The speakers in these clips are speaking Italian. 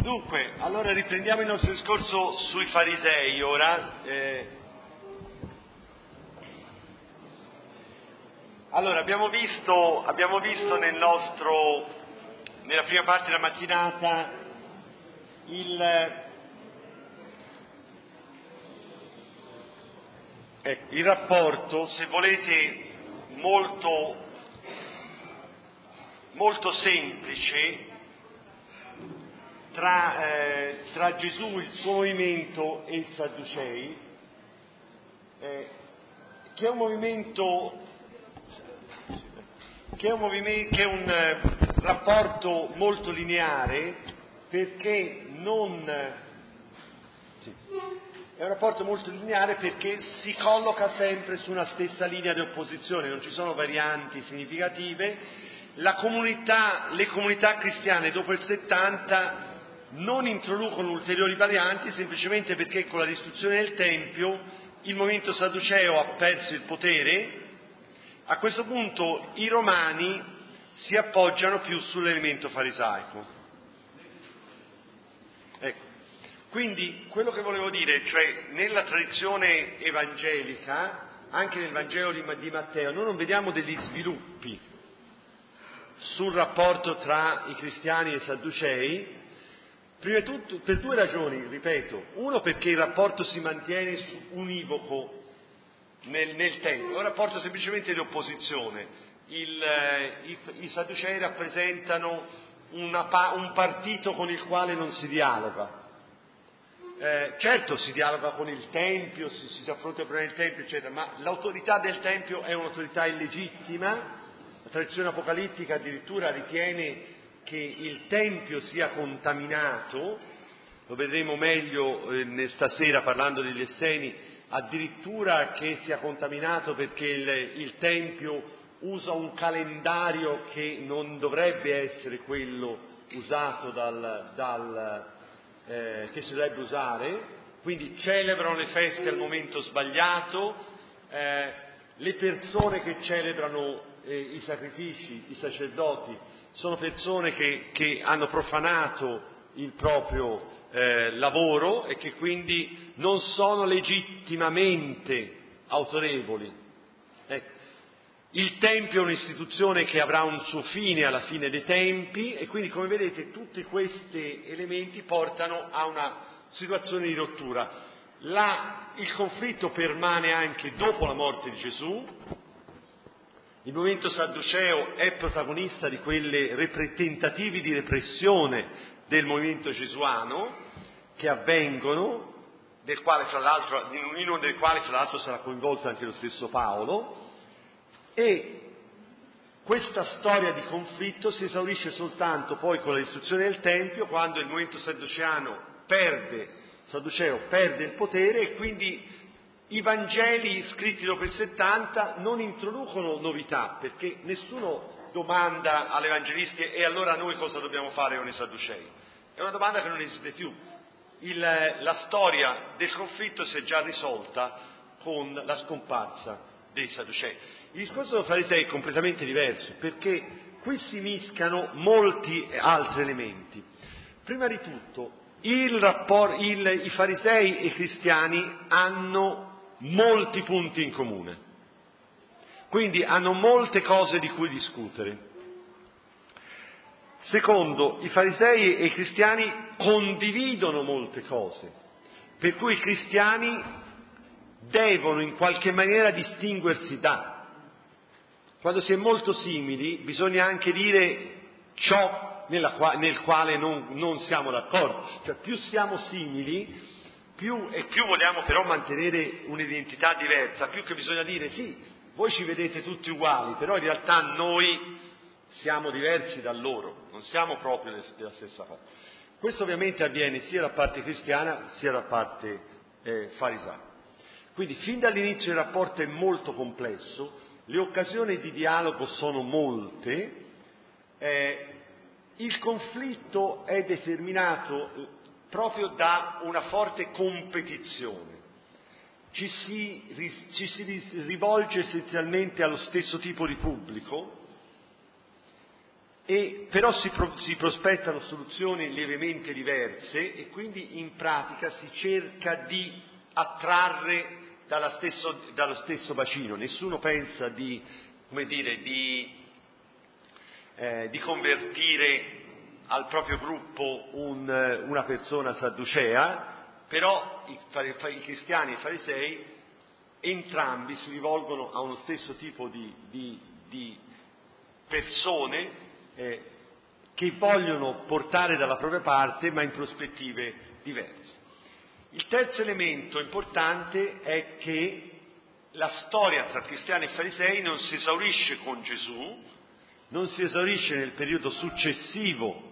Dunque, allora riprendiamo il nostro discorso sui farisei ora. Allora, abbiamo visto nella prima parte della mattinata il rapporto, se volete, molto semplice tra Gesù, il suo movimento e i Sadducei, che è un rapporto molto lineare, perché si colloca sempre su una stessa linea di opposizione, non ci sono varianti significative. Le comunità cristiane dopo il 70 non introducono ulteriori varianti, semplicemente perché con la distruzione del Tempio il movimento sadduceo ha perso il potere. A questo punto i romani si appoggiano più sull'elemento farisaico. Ecco. Quindi quello che volevo dire, cioè nella tradizione evangelica, anche nel Vangelo di Matteo, noi non vediamo degli sviluppi sul rapporto tra i cristiani e i sadducei, prima di tutto per due ragioni, ripeto. Uno, perché il rapporto si mantiene univoco nel tempo, è un rapporto semplicemente di opposizione. I sadducei rappresentano un partito con il quale non si dialoga. Certo, si dialoga con il Tempio, si affronta il problema del Tempio, eccetera, ma l'autorità del Tempio è un'autorità illegittima. La tradizione apocalittica addirittura ritiene che il Tempio sia contaminato, lo vedremo meglio stasera parlando degli Esseni, addirittura che sia contaminato perché il Tempio usa un calendario che non dovrebbe essere quello usato che si dovrebbe usare, quindi celebrano le feste al momento sbagliato, le persone che celebrano i sacrifici, i sacerdoti, sono persone che hanno profanato il proprio lavoro e che quindi non sono legittimamente autorevoli. Il Tempio è un'istituzione che avrà un suo fine alla fine dei tempi e quindi, come vedete, tutti questi elementi portano a una situazione di rottura. Il conflitto permane anche dopo la morte di Gesù. Il movimento sadduceo è protagonista di tentativi di repressione del movimento gesuano che avvengono, in uno dei quali fra l'altro sarà coinvolto anche lo stesso Paolo. E questa storia di conflitto si esaurisce soltanto poi con la distruzione del Tempio, quando il movimento sadduceo perde il potere, e quindi i Vangeli scritti dopo il 70 non introducono novità, perché nessuno domanda all'evangelisti: e allora noi cosa dobbiamo fare con i Sadducei? È una domanda che non esiste più. La storia del conflitto si è già risolta con la scomparsa dei Sadducei. Il discorso dei farisei è completamente diverso, perché qui si mischiano molti altri elementi. Prima di tutto, i farisei e i cristiani hanno molti punti in comune, quindi hanno molte cose di cui discutere. Secondo, i farisei e i cristiani condividono molte cose, per cui i cristiani devono in qualche maniera distinguersi da. Quando si è molto simili bisogna anche dire ciò nel quale non siamo d'accordo. Cioè, più siamo simili, più vogliamo però mantenere un'identità diversa, più che bisogna dire: sì, voi ci vedete tutti uguali, però in realtà noi siamo diversi da loro, non siamo proprio della stessa cosa. Questo ovviamente avviene sia da parte cristiana sia da parte farisaica. Quindi fin dall'inizio il rapporto è molto complesso, le occasioni di dialogo sono molte, il conflitto è determinato proprio da una forte competizione. Ci si rivolge essenzialmente allo stesso tipo di pubblico, però si prospettano soluzioni lievemente diverse e quindi in pratica si cerca di attrarre dallo stesso bacino. Nessuno pensa di convertire al proprio gruppo una persona sadducea, però i cristiani e i farisei entrambi si rivolgono a uno stesso tipo di persone che vogliono portare dalla propria parte, ma in prospettive diverse. Il terzo elemento importante è che la storia tra cristiani e farisei non si esaurisce con Gesù, non si esaurisce nel periodo successivo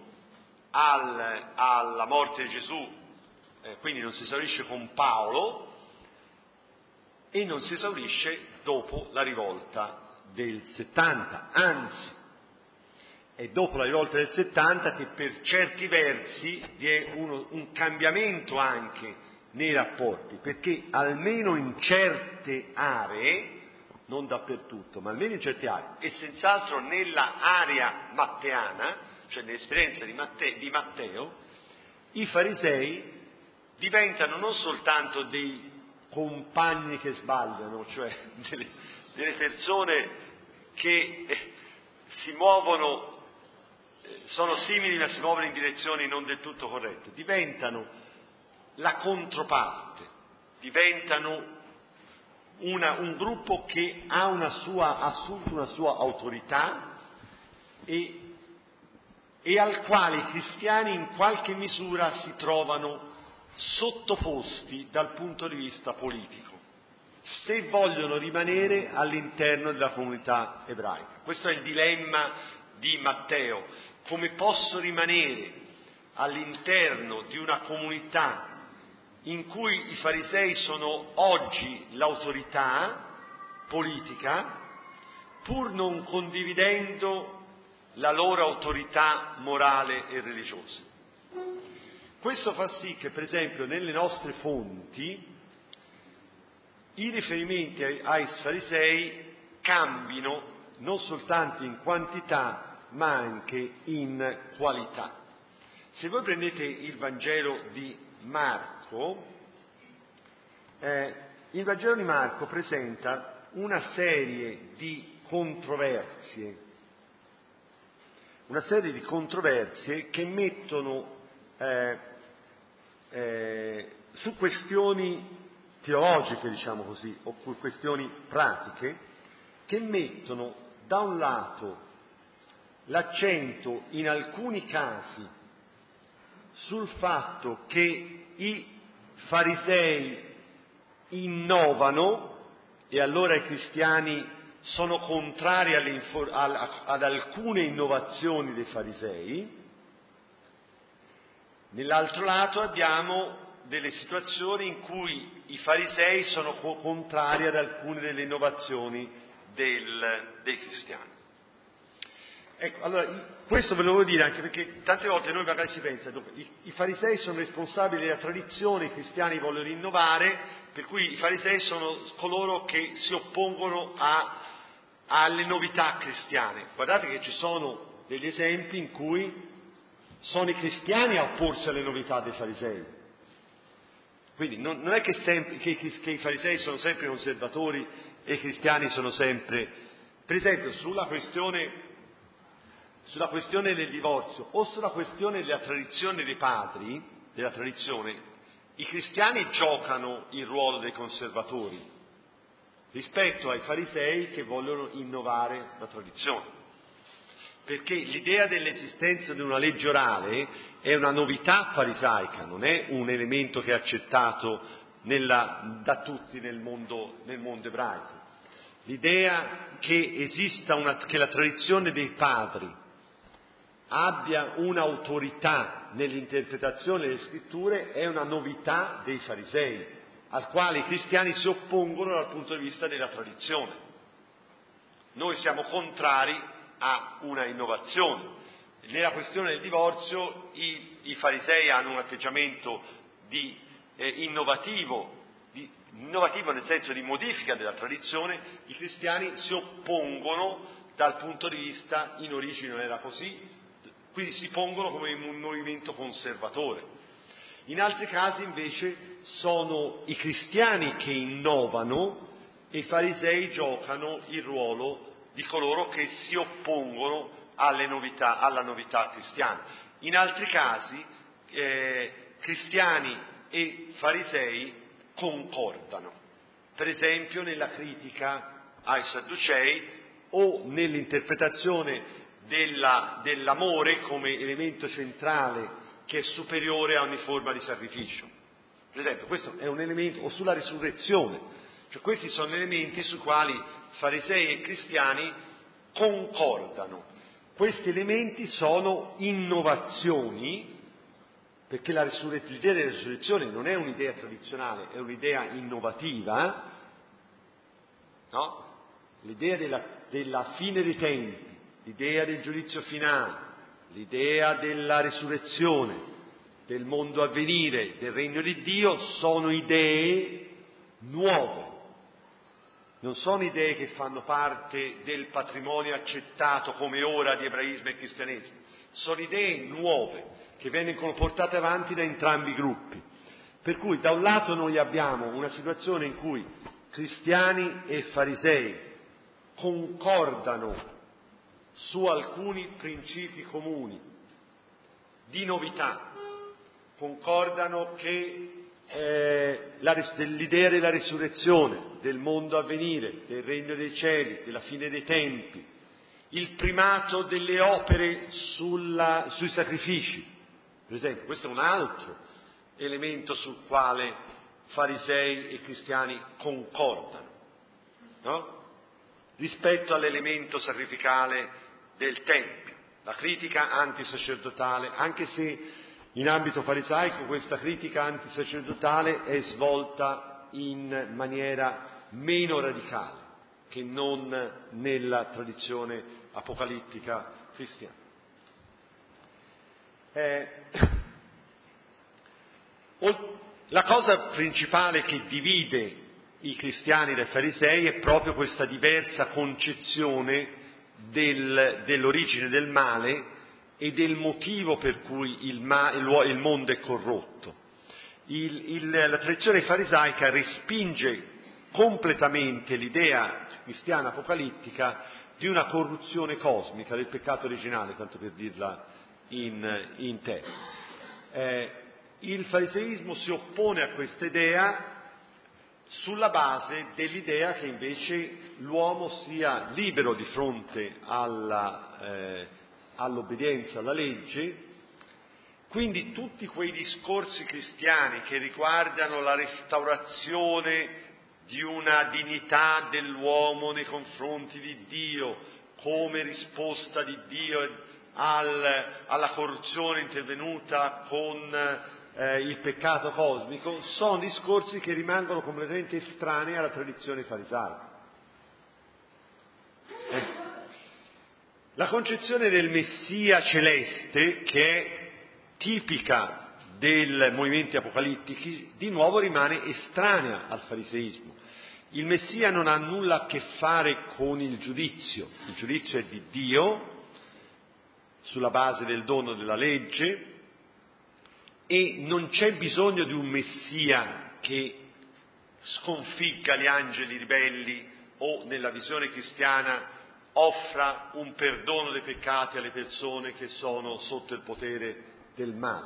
alla morte di Gesù, quindi non si esaurisce con Paolo e non si esaurisce dopo la rivolta del 70, anzi è dopo la rivolta del 70 che per certi versi vi è un cambiamento anche nei rapporti, perché almeno in certe aree, non dappertutto, ma almeno in certe aree, e senz'altro nella area matteana, cioè nell'esperienza di Matteo, i farisei diventano non soltanto dei compagni che sbagliano, cioè delle persone che si muovono, sono simili ma si muovono in direzioni non del tutto corrette, diventano la controparte, diventano un gruppo che ha assunto una sua autorità e al quale i cristiani in qualche misura si trovano sottoposti dal punto di vista politico, se vogliono rimanere all'interno della comunità ebraica. Questo è il dilemma di Matteo: come posso rimanere all'interno di una comunità in cui i farisei sono oggi l'autorità politica, pur non condividendo la loro autorità morale e religiosa. Questo fa sì che, per esempio, nelle nostre fonti i riferimenti ai farisei cambino non soltanto in quantità ma anche in qualità. Se voi prendete il Vangelo di Marco, il Vangelo di Marco presenta una serie di controversie che mettono su questioni teologiche, diciamo così, o questioni pratiche, che mettono da un lato l'accento in alcuni casi sul fatto che i farisei innovano e allora i cristiani sono contrari ad alcune innovazioni dei farisei. Nell'altro lato abbiamo delle situazioni in cui i farisei sono contrari ad alcune delle innovazioni dei cristiani. Ecco, allora, questo ve lo volevo dire anche perché tante volte noi magari si pensa, i farisei sono responsabili della tradizione, i cristiani vogliono innovare, per cui i farisei sono coloro che si oppongono alle novità cristiane. Guardate che ci sono degli esempi in cui sono i cristiani a opporsi alle novità dei farisei. Quindi non è che i farisei sono sempre conservatori e i cristiani sono sempre... Per esempio, sulla questione del divorzio o sulla questione della tradizione dei padri, i cristiani giocano il ruolo dei conservatori rispetto ai farisei che vogliono innovare la tradizione. Perché l'idea dell'esistenza di una legge orale è una novità farisaica, non è un elemento che è accettato da tutti nel mondo ebraico. L'idea che che la tradizione dei padri abbia un'autorità nell'interpretazione delle scritture è una novità dei farisei, al quale i cristiani si oppongono dal punto di vista della tradizione. Noi siamo contrari a una innovazione. Nella questione del divorzio i farisei hanno un atteggiamento innovativo nel senso di modifica della tradizione, i cristiani si oppongono dal punto di vista in origine non era così, quindi si pongono come un movimento conservatore. In altri casi invece sono i cristiani che innovano e i farisei giocano il ruolo di coloro che si oppongono alla novità cristiana. In altri casi cristiani e farisei concordano, per esempio nella critica ai Sadducei o nell'interpretazione dell'amore come elemento centrale che è superiore a ogni forma di sacrificio. Per esempio, questo è un elemento, o sulla risurrezione, cioè questi sono elementi sui quali farisei e cristiani concordano. Questi elementi sono innovazioni, perché l'idea della risurrezione non è un'idea tradizionale, è un'idea innovativa, no? L'idea della fine dei tempi, l'idea del giudizio finale, l'idea della risurrezione, del mondo a venire, del regno di Dio, sono idee nuove. Non sono idee che fanno parte del patrimonio accettato come ora di ebraismo e cristianesimo. Sono idee nuove che vengono portate avanti da entrambi i gruppi. Per cui da un lato noi abbiamo una situazione in cui cristiani e farisei concordano su alcuni principi comuni di novità, concordano che l'idea della risurrezione, del mondo a venire, del regno dei cieli, della fine dei tempi, il primato delle opere sui sacrifici, per esempio, questo è un altro elemento sul quale farisei e cristiani concordano, no? Rispetto all'elemento sacrificale del Tempio, la critica antisacerdotale, anche se in ambito farisaico questa critica antisacerdotale è svolta in maniera meno radicale che non nella tradizione apocalittica cristiana. La cosa principale che divide i cristiani dai farisei è proprio questa diversa concezione dell'origine del male e del motivo per cui il mondo è corrotto. La tradizione farisaica respinge completamente l'idea cristiana apocalittica di una corruzione cosmica, del peccato originale, tanto per dirla in termini. Il fariseismo si oppone a questa idea sulla base dell'idea che invece l'uomo sia libero di fronte all'obbedienza alla legge, quindi tutti quei discorsi cristiani che riguardano la restaurazione di una dignità dell'uomo nei confronti di Dio come risposta di Dio alla corruzione intervenuta con il peccato cosmico, sono discorsi che rimangono completamente estranei alla tradizione farisaica. La concezione del Messia celeste, che è tipica dei movimenti apocalittici, di nuovo rimane estranea al fariseismo. Il Messia non ha nulla a che fare con il giudizio è di Dio, sulla base del dono della legge, e non c'è bisogno di un Messia che sconfigga gli angeli ribelli o, nella visione cristiana, offra un perdono dei peccati alle persone che sono sotto il potere del male.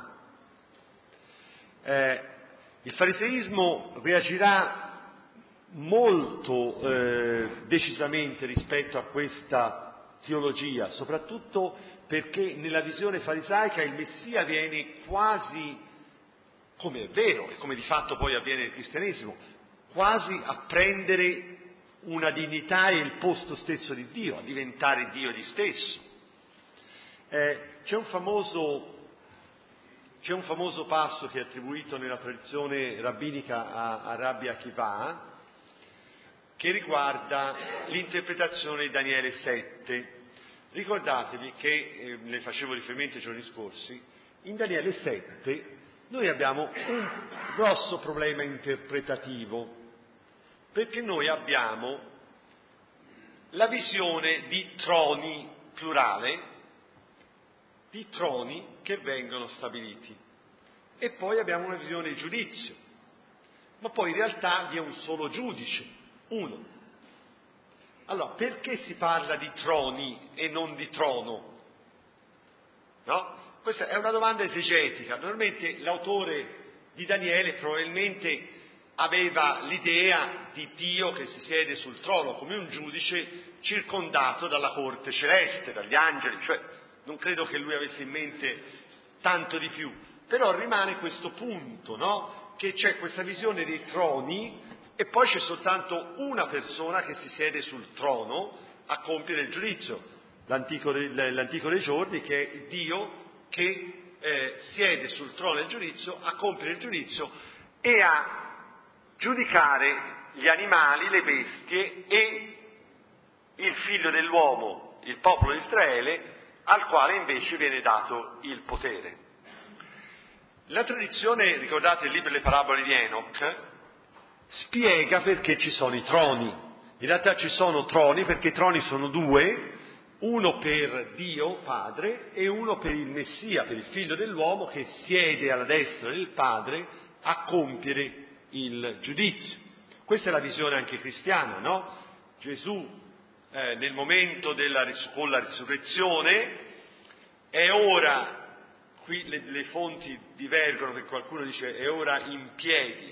Il fariseismo reagirà molto decisamente rispetto a questa teologia, soprattutto perché nella visione farisaica il Messia viene quasi, come è vero e come di fatto poi avviene nel cristianesimo, quasi a prendere una dignità e il posto stesso di Dio, a diventare Dio di stesso. C'è un famoso passo che è attribuito nella tradizione rabbinica a Rabbi Akiva, che riguarda l'interpretazione di Daniele 7. Ricordatevi che, ne facevo riferimento ai giorni scorsi, in Daniele 7 noi abbiamo un grosso problema interpretativo, perché noi abbiamo la visione di troni, plurale, di troni che vengono stabiliti. E poi abbiamo una visione di giudizio, ma poi in realtà vi è un solo giudice, uno. Allora, perché si parla di troni e non di trono? No? Questa è una domanda esegetica. Normalmente l'autore di Daniele probabilmente aveva l'idea di Dio che si siede sul trono come un giudice circondato dalla corte celeste, dagli angeli, cioè non credo che lui avesse in mente tanto di più, però rimane questo punto, no? Che c'è questa visione dei troni e poi c'è soltanto una persona che si siede sul trono a compiere il giudizio, l'antico dei giorni, che è Dio che siede sul trono del giudizio a compiere il giudizio e a giudicare gli animali, le bestie e il figlio dell'uomo, il popolo di Israele, al quale invece viene dato il potere. La tradizione, ricordate il libro delle parabole di Enoch, spiega perché ci sono i troni. In realtà ci sono troni perché i troni sono due, uno per Dio Padre e uno per il Messia, per il figlio dell'uomo che siede alla destra del Padre a compiere il giudizio. Questa è la visione anche cristiana, no? Gesù nel momento con la risurrezione è ora, qui le fonti divergono, perché qualcuno dice è ora in piedi,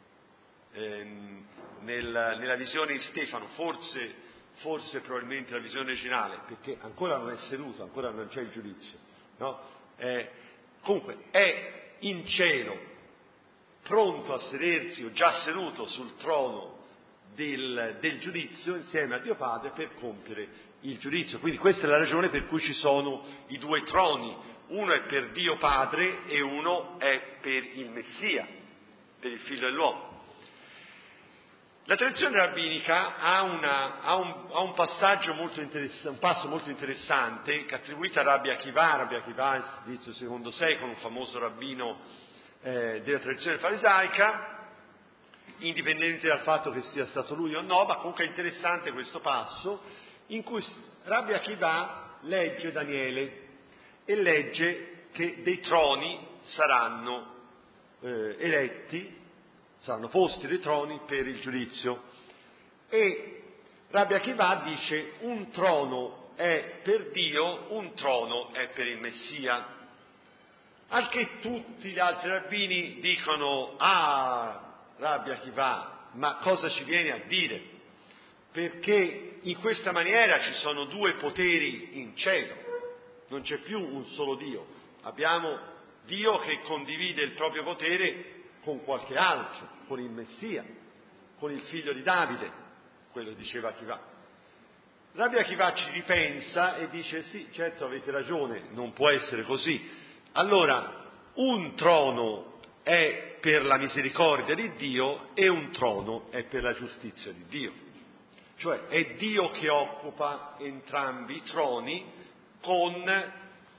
nella visione di Stefano, forse probabilmente la visione originale, perché ancora non è seduto, ancora non c'è il giudizio, no? Comunque è in cielo, pronto a sedersi o già seduto sul trono del giudizio insieme a Dio Padre per compiere il giudizio. Quindi questa è la ragione per cui ci sono i due troni, uno è per Dio Padre e uno è per il Messia, per il figlio dell'uomo. La tradizione rabbinica ha un passaggio molto interessante, un passo molto interessante che è attribuito a Rabbi Akiva. Rabbi Akiva è il secondo secolo, un famoso rabbino della tradizione farisaica, indipendente dal fatto che sia stato lui o no, ma comunque è interessante questo passo in cui Rabbi Akiva legge Daniele e legge che dei troni saranno eletti, saranno posti dei troni per il giudizio. E Rabbi Akiva dice un trono è per Dio, un trono è per il Messia. Al che tutti gli altri rabbini dicono: ah, Rabbi Akiva, ma cosa ci viene a dire? Perché in questa maniera ci sono due poteri in cielo, non c'è più un solo Dio, abbiamo Dio che condivide il proprio potere con qualche altro, con il Messia, con il figlio di Davide, quello diceva Akiva. Rabbi Akiva ci ripensa e dice: sì, certo, avete ragione, non può essere così. Allora, un trono è per la misericordia di Dio e un trono è per la giustizia di Dio. Cioè è Dio che occupa entrambi i troni con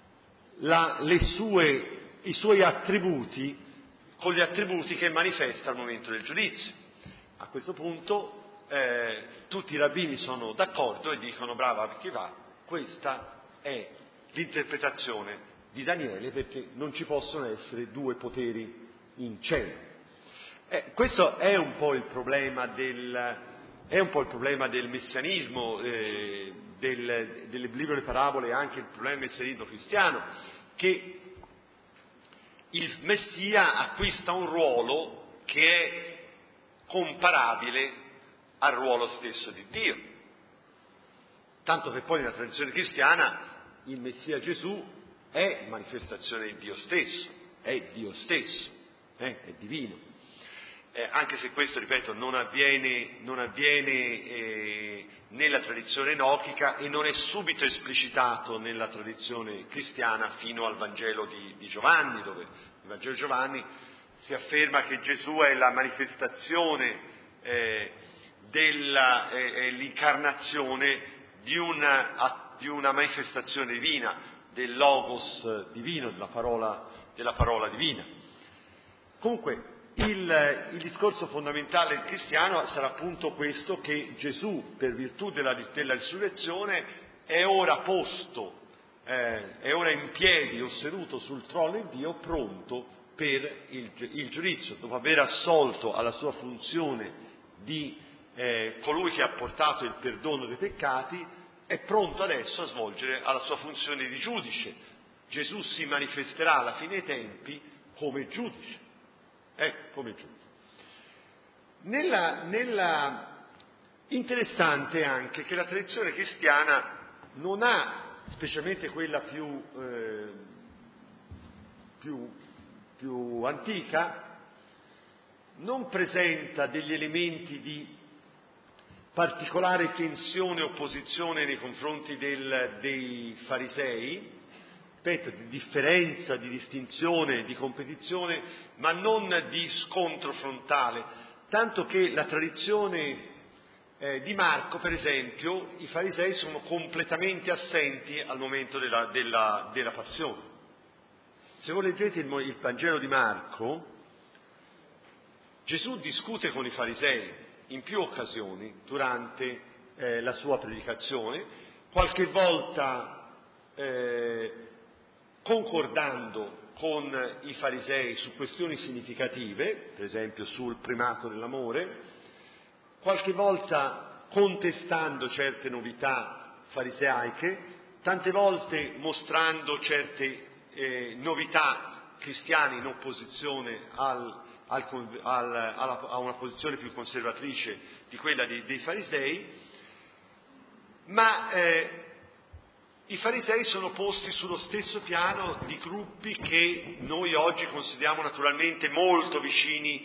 i suoi attributi, con gli attributi che manifesta al momento del giudizio. A questo punto tutti i rabbini sono d'accordo e dicono: brava Akiva, questa è l'interpretazione di Daniele, perché non ci possono essere due poteri in cielo. Questo è un po' il problema del messianismo, del libro delle parabole, anche il problema del messianismo cristiano, che il Messia acquista un ruolo che è comparabile al ruolo stesso di Dio. Tanto che poi nella tradizione cristiana il Messia Gesù è manifestazione di Dio stesso, è Dio stesso, è divino. Anche se questo, ripeto, non avviene nella tradizione enochica e non è subito esplicitato nella tradizione cristiana fino al Vangelo di Giovanni, dove nel Vangelo di Giovanni si afferma che Gesù è la manifestazione l'incarnazione di una manifestazione divina, del logos divino, della parola divina. Comunque, Il discorso fondamentale del cristiano sarà appunto questo, che Gesù, per virtù della risurrezione, è ora posto, è ora in piedi o seduto sul trono di Dio, pronto per il giudizio, dopo aver assolto alla sua funzione di colui che ha portato il perdono dei peccati, è pronto adesso a svolgere alla sua funzione di giudice. Gesù si manifesterà alla fine dei tempi come giudice. Come giudice. Interessante anche che la tradizione cristiana non ha, specialmente quella più antica, non presenta degli elementi di particolare tensione e opposizione nei confronti dei farisei, di differenza, di distinzione, di competizione, ma non di scontro frontale, tanto che la tradizione di Marco, per esempio, i farisei sono completamente assenti al momento della passione. Se voi leggete il Vangelo di Marco, Gesù discute con i farisei in più occasioni durante la sua predicazione, qualche volta concordando con i farisei su questioni significative, per esempio sul primato dell'amore, qualche volta contestando certe novità fariseiche, tante volte mostrando certe novità cristiane in opposizione a una posizione più conservatrice di quella dei farisei, ma i farisei sono posti sullo stesso piano di gruppi che noi oggi consideriamo naturalmente molto vicini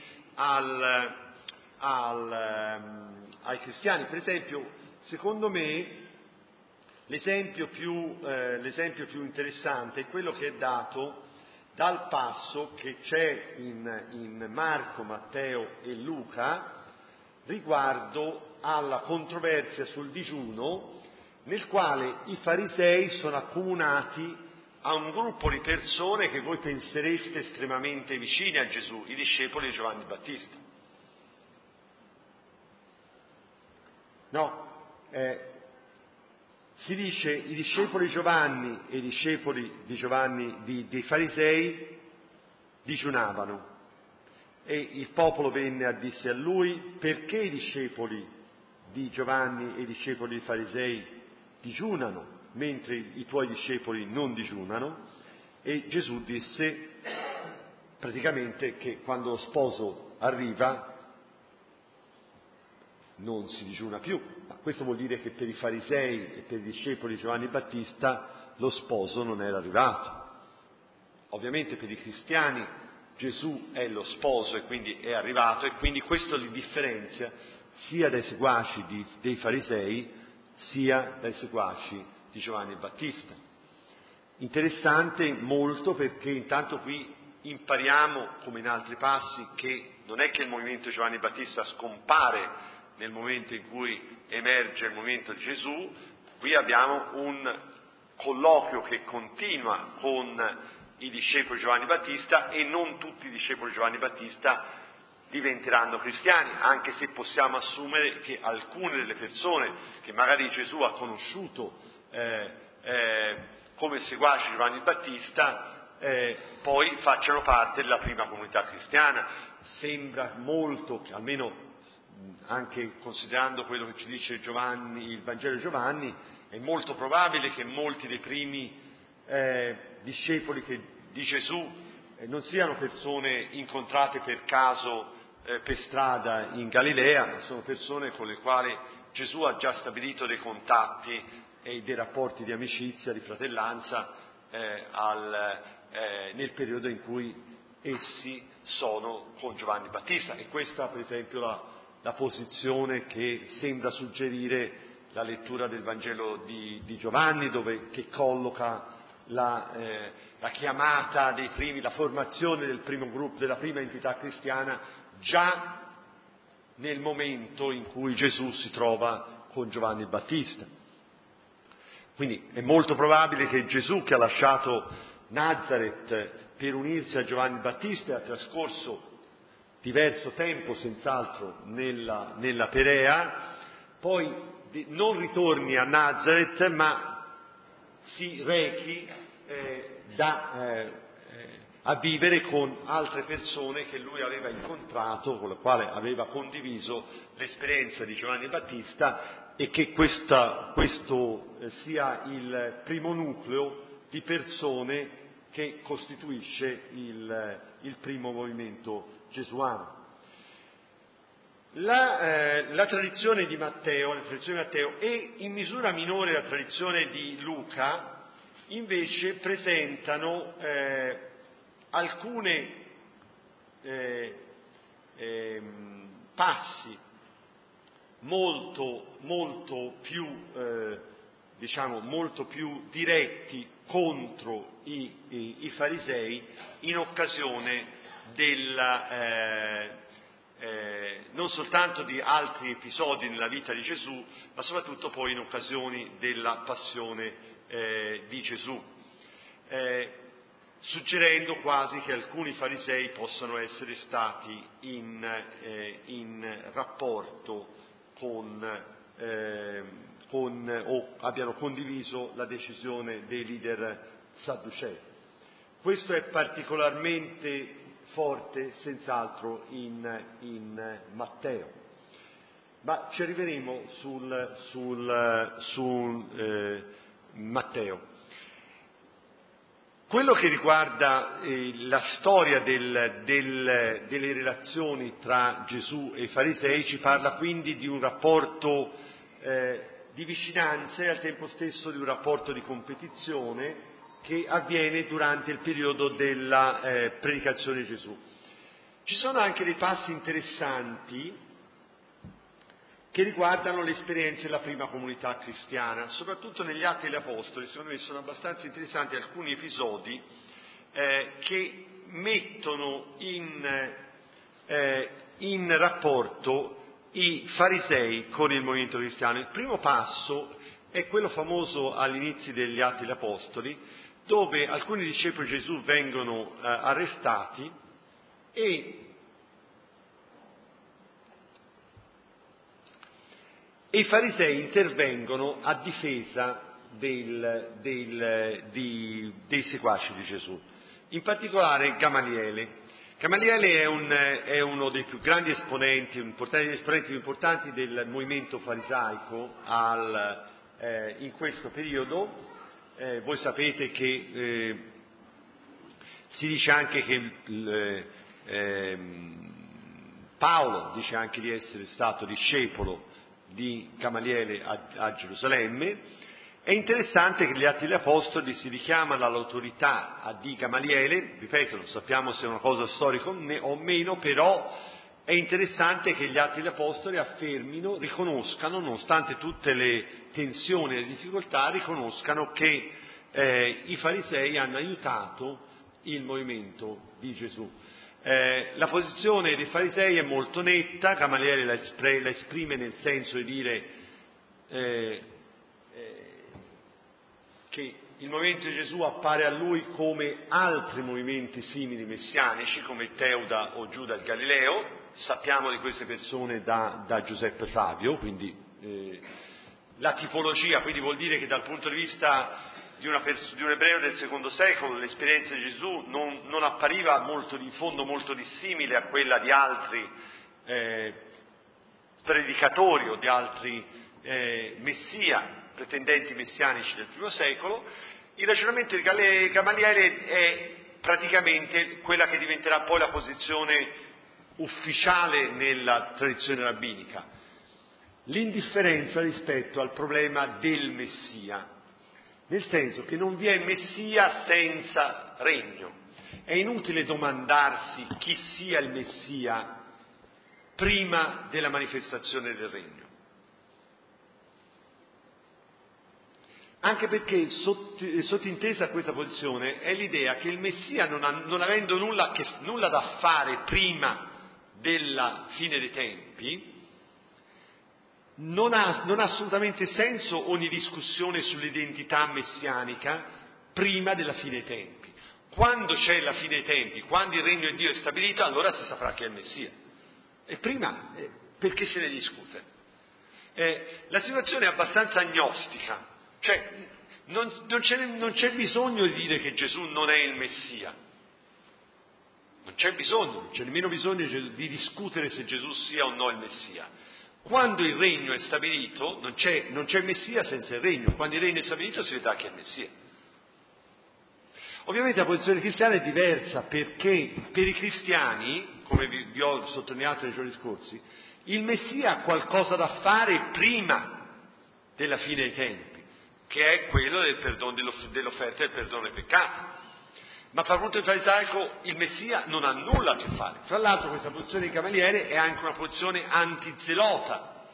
ai cristiani. Per esempio, secondo me, l'esempio più interessante è quello che è dato dal passo che c'è in Marco, Matteo e Luca riguardo alla controversia sul digiuno, nel quale i farisei sono accomunati a un gruppo di persone che voi pensereste estremamente vicini a Gesù, i discepoli di Giovanni Battista. Si dice i discepoli di Giovanni e i discepoli di Giovanni dei farisei digiunavano, e il popolo venne a dirsi a lui: perché i discepoli di Giovanni e i discepoli dei farisei digiunano mentre i tuoi discepoli non digiunano? E Gesù disse praticamente che quando lo sposo arriva non si digiuna più, ma questo vuol dire che per i farisei e per i discepoli di Giovanni Battista lo sposo non era arrivato. Ovviamente per i cristiani Gesù è lo sposo e quindi è arrivato, e quindi questo li differenzia sia dai seguaci dei farisei sia dai seguaci di Giovanni Battista. Interessante molto, perché intanto qui impariamo, come in altri passi, che non è che il movimento di Giovanni Battista scompare nel momento in cui emerge il movimento di Gesù. Qui abbiamo un colloquio che continua con i discepoli di Giovanni Battista, e non tutti i discepoli di Giovanni Battista diventeranno cristiani, anche se possiamo assumere che alcune delle persone che magari Gesù ha conosciuto come seguaci di Giovanni Battista poi facciano parte della prima comunità cristiana. Sembra molto che, almeno anche considerando quello che ci dice il Vangelo di Giovanni, è molto probabile che molti dei primi discepoli di Gesù non siano persone incontrate per caso per strada in Galilea, ma sono persone con le quali Gesù ha già stabilito dei contatti e dei rapporti di amicizia, di fratellanza nel periodo in cui essi sono con Giovanni Battista. E questa, per esempio, la posizione che sembra suggerire la lettura del Vangelo di Giovanni, che colloca la chiamata dei primi, la formazione del primo gruppo, della prima entità cristiana, già nel momento in cui Gesù si trova con Giovanni Battista. Quindi è molto probabile che Gesù, che ha lasciato Nazareth per unirsi a Giovanni Battista, ha trascorso diverso tempo senz'altro nella Perea, poi non ritorni a Nazareth ma si rechi a vivere con altre persone che lui aveva incontrato, con le quali aveva condiviso l'esperienza di Giovanni Battista, e che questo sia il primo nucleo di persone che costituisce il primo movimento gesuano. La tradizione di Matteo, e in misura minore la tradizione di Luca, invece presentano alcune passi molto più diretti contro i farisei in occasione non soltanto di altri episodi nella vita di Gesù, ma soprattutto poi in occasioni della passione di Gesù, suggerendo quasi che alcuni farisei possano essere stati in rapporto o abbiano condiviso la decisione dei leader sadducei. Questo è particolarmente forte senz'altro in Matteo, ma ci arriveremo su Matteo. Quello che riguarda la storia delle relazioni tra Gesù e i farisei ci parla quindi di un rapporto di vicinanza e al tempo stesso di un rapporto di competizione che avviene durante il periodo della predicazione di Gesù. Ci sono anche dei passi interessanti che riguardano l'esperienza della prima comunità cristiana, soprattutto negli Atti degli Apostoli. Secondo me sono abbastanza interessanti alcuni episodi che mettono in rapporto i farisei con il movimento cristiano. Il primo passo è quello famoso all'inizio degli Atti degli Apostoli, dove alcuni discepoli di Gesù vengono arrestati e i farisei intervengono a difesa dei seguaci di Gesù, in particolare Gamaliele. Gamaliele è uno dei più grandi esponenti, più importanti del movimento farisaico in questo periodo. Voi sapete che si dice anche che Paolo dice anche di essere stato discepolo di Gamaliele a Gerusalemme. È interessante che gli Atti degli Apostoli si richiamano all'autorità di Gamaliele, ripeto, non sappiamo se è una cosa storica o meno, però è interessante che gli Atti degli Apostoli riconoscano, nonostante tutte le tensioni e le difficoltà, riconoscano che i farisei hanno aiutato il movimento di Gesù. La posizione dei farisei è molto netta, Gamaliele la esprime nel senso di dire che il movimento di Gesù appare a lui come altri movimenti simili messianici, come Teuda o Giuda il Galileo. Sappiamo di queste persone da Giuseppe Flavio, quindi la tipologia, quindi vuol dire che dal punto di vista di un ebreo del secondo secolo l'esperienza di Gesù non appariva in fondo molto dissimile a quella di altri predicatori o di altri pretendenti messianici del primo secolo. Il ragionamento di Gamaliele è praticamente quella che diventerà poi la posizione ufficiale nella tradizione rabbinica: l'indifferenza rispetto al problema del Messia, nel senso che non vi è Messia senza regno. È inutile domandarsi chi sia il Messia prima della manifestazione del regno. Anche perché sottintesa questa posizione è l'idea che il Messia, non avendo nulla da fare prima della fine dei tempi, non ha assolutamente senso ogni discussione sull'identità messianica prima della fine dei tempi. quando c'è la fine dei tempi, quando il regno di Dio è stabilito, allora si saprà che è il Messia. E prima, perché se ne discute? La situazione è abbastanza agnostica, cioè non c'è bisogno di dire che Gesù non è il Messia. Non c'è bisogno, non c'è nemmeno bisogno di discutere se Gesù sia o no il Messia. Quando il regno è stabilito, non c'è Messia senza il regno. Quando il regno è stabilito si vedrà che è il Messia. Ovviamente la posizione cristiana è diversa perché per i cristiani, come vi ho sottolineato nei giorni scorsi, il Messia ha qualcosa da fare prima della fine dei tempi, che è quello del perdono, dell'offerta del perdono dei peccati. Ma per il punto di farisaico il Messia non ha nulla a che fare. Fra l'altro questa posizione di Gamaliele è anche una posizione antizelota.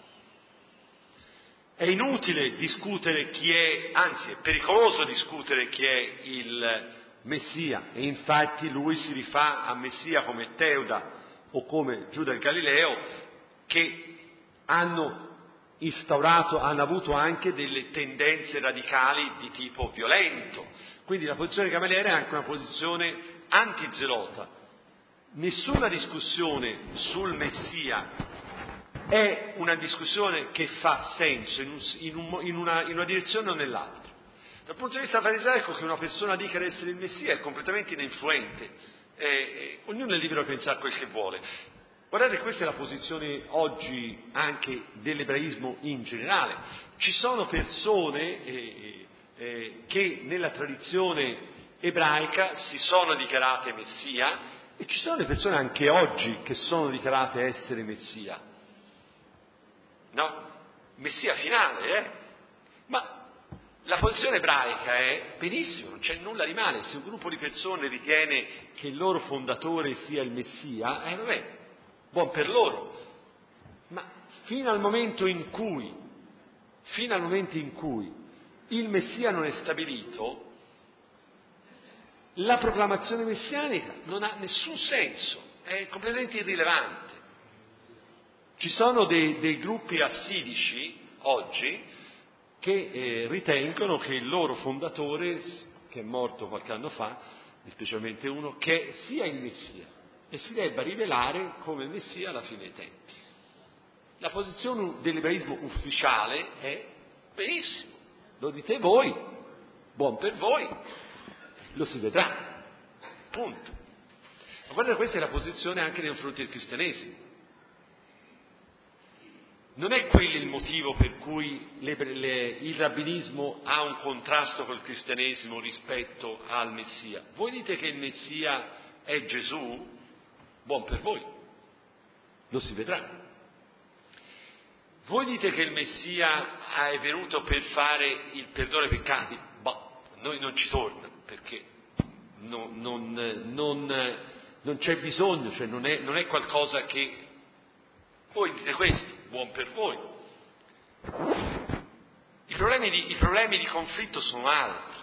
È inutile discutere chi è, anzi è pericoloso discutere chi è il Messia, e infatti lui si rifà a Messia come Teuda o come Giuda il Galileo, che hanno avuto anche delle tendenze radicali di tipo violento. Quindi la posizione di Gamaliele è anche una posizione antizelota. Nessuna discussione sul Messia è una discussione che fa senso in una direzione o nell'altra. Dal punto di vista farisaico, che una persona dica di essere il Messia è completamente ininfluente, ognuno è libero di pensare quel che vuole. Guardate, questa è la posizione oggi anche dell'ebraismo in generale. Ci sono persone che nella tradizione ebraica si sono dichiarate Messia, e ci sono le persone anche oggi che sono dichiarate essere Messia. No? Messia finale, Ma la posizione ebraica è benissimo, non c'è nulla di male. Se un gruppo di persone ritiene che il loro fondatore sia il Messia, vabbè, buon per loro. Ma fino al momento in cui il Messia non è stabilito, la proclamazione messianica non ha nessun senso, è completamente irrilevante. Ci sono dei gruppi assidici oggi che ritengono che il loro fondatore, che è morto qualche anno fa, specialmente uno, che sia il Messia e si debba rivelare come Messia alla fine dei tempi. La posizione dell'ebraismo ufficiale è benissimo, lo dite voi, buon per voi, lo si vedrà, punto. Ma guardate, questa è la posizione anche nei confronti del cristianesimo. Non è quello il motivo per cui il rabbinismo ha un contrasto col cristianesimo rispetto al Messia. Voi dite che il Messia è Gesù? Buon per voi, lo si vedrà. Voi dite che il Messia è venuto per fare il perdono dei peccati? A noi non ci torna, perché non c'è bisogno, cioè non è qualcosa che... Voi dite questo, buon per voi. I problemi di conflitto sono altri.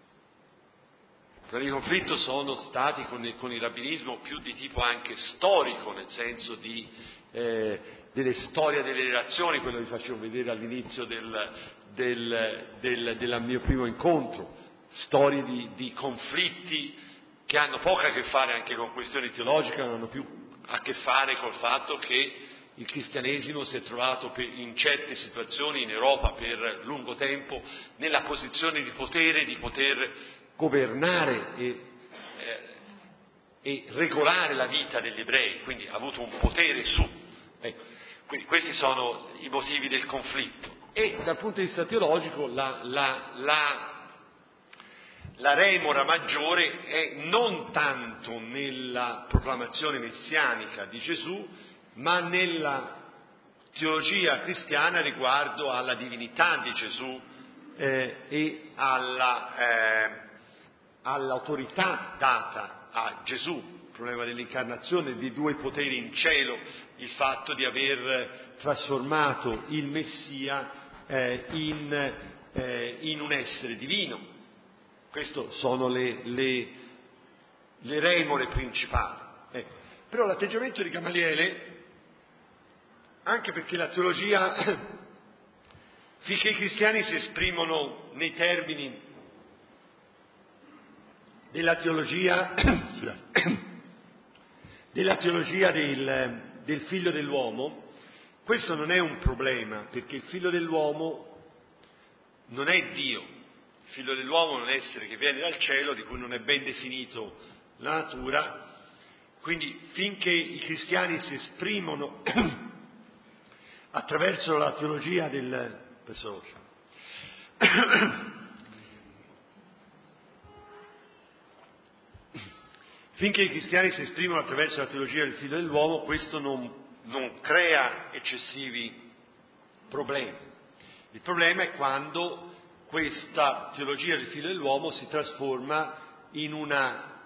I problemi di conflitto sono stati con il rabbinismo più di tipo anche storico, nel senso delle storie delle relazioni, quello che vi facevo vedere all'inizio del mio primo incontro, storie di conflitti che hanno poco a che fare anche con questioni teologiche, non hanno più a che fare col fatto che il cristianesimo si è trovato in certe situazioni in Europa per lungo tempo nella posizione di poter governare e regolare la vita degli ebrei, quindi ha avuto un potere su. Quindi questi sono i motivi del conflitto. E dal punto di vista teologico la remora maggiore è non tanto nella proclamazione messianica di Gesù, ma nella teologia cristiana riguardo alla divinità di Gesù e all'autorità data a Gesù, il problema dell'incarnazione, di due poteri in cielo, il fatto di aver trasformato il Messia in un essere divino. Queste sono le remore principali. Però l'atteggiamento di Gamaliele, anche perché la teologia, finché i cristiani si esprimono nei termini della teologia del figlio dell'uomo, questo non è un problema, perché il figlio dell'uomo non è Dio. Il figlio dell'uomo è un essere che viene dal cielo, di cui non è ben definito la natura, quindi finché i cristiani si esprimono attraverso la teologia del finché i cristiani si esprimono attraverso la teologia del figlio dell'uomo, questo non crea eccessivi problemi. Il problema è quando questa teologia del figlio dell'uomo si trasforma in una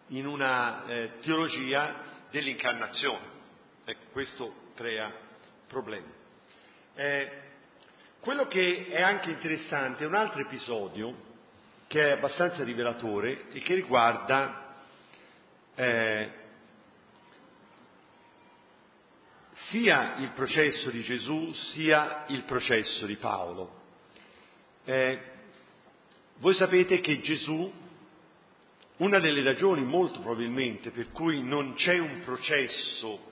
teologia dell'incarnazione. Ecco, questo crea problemi. Quello che è anche interessante è un altro episodio che è abbastanza rivelatore e che riguarda sia il processo di Gesù sia il processo di Paolo. Voi sapete che Gesù, una delle ragioni molto probabilmente per cui non c'è un processo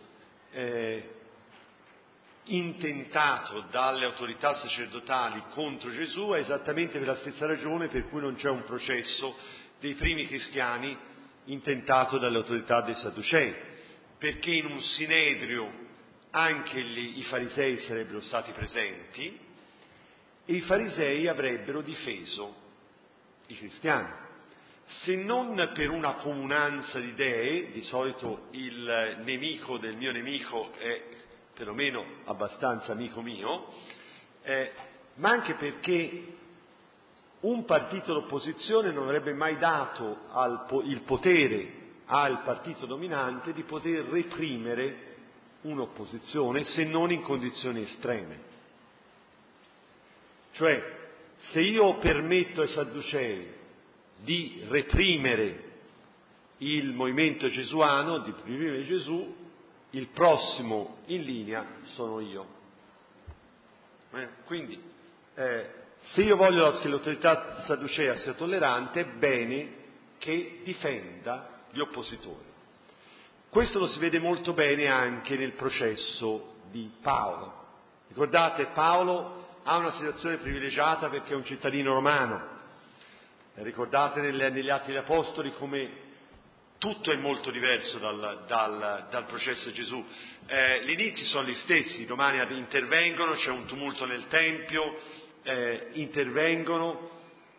intentato dalle autorità sacerdotali contro Gesù è esattamente per la stessa ragione per cui non c'è un processo dei primi cristiani intentato dalle autorità dei Sadducei, perché in un sinedrio anche lì i farisei sarebbero stati presenti e i farisei avrebbero difeso i cristiani, se non per una comunanza di idee. Di solito il nemico del mio nemico è perlomeno abbastanza amico mio, ma anche perché un partito d'opposizione non avrebbe mai dato il potere al partito dominante di poter reprimere un'opposizione se non in condizioni estreme. Cioè, se io permetto ai Sadducei di reprimere il movimento gesuano, di reprimere Gesù, il prossimo in linea sono io. Quindi, se io voglio che l'autorità sadducea sia tollerante, è bene che difenda gli oppositori. Questo lo si vede molto bene anche nel processo di Paolo. Ricordate, Paolo ha una situazione privilegiata perché è un cittadino romano. Ricordate negli Atti degli Apostoli come tutto è molto diverso dal processo di Gesù. Gli inizi sono gli stessi, i romani intervengono, c'è un tumulto nel Tempio, intervengono,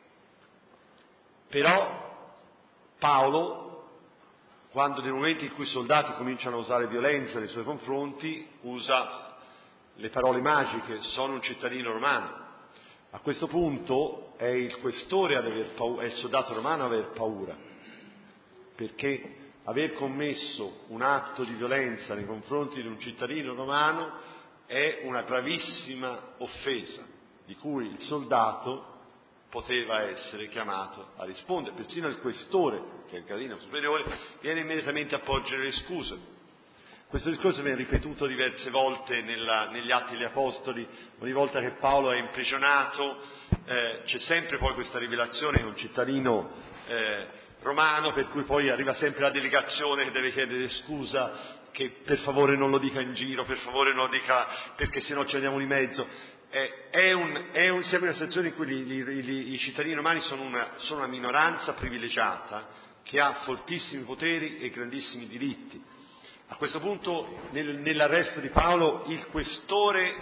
però Paolo, quando nel momento in cui i soldati cominciano a usare violenza nei suoi confronti, usa le parole magiche: sono un cittadino romano. A questo punto è il questore ad aver paura, è il soldato romano ad aver paura, perché aver commesso un atto di violenza nei confronti di un cittadino romano è una gravissima offesa, di cui il soldato poteva essere chiamato a rispondere. Persino il questore, che è il gradino superiore, viene immediatamente a porgere le scuse. Questo discorso viene ripetuto diverse volte negli Atti degli Apostoli. Ogni volta che Paolo è imprigionato c'è sempre poi questa rivelazione che è un cittadino romano, per cui poi arriva sempre la delegazione che deve chiedere scusa, che per favore non lo dica in giro, per favore non lo dica perché sennò ci andiamo di mezzo. Siamo in una situazione in cui i cittadini romani sono una minoranza privilegiata che ha fortissimi poteri e grandissimi diritti. A questo punto, nell'arresto di Paolo, il questore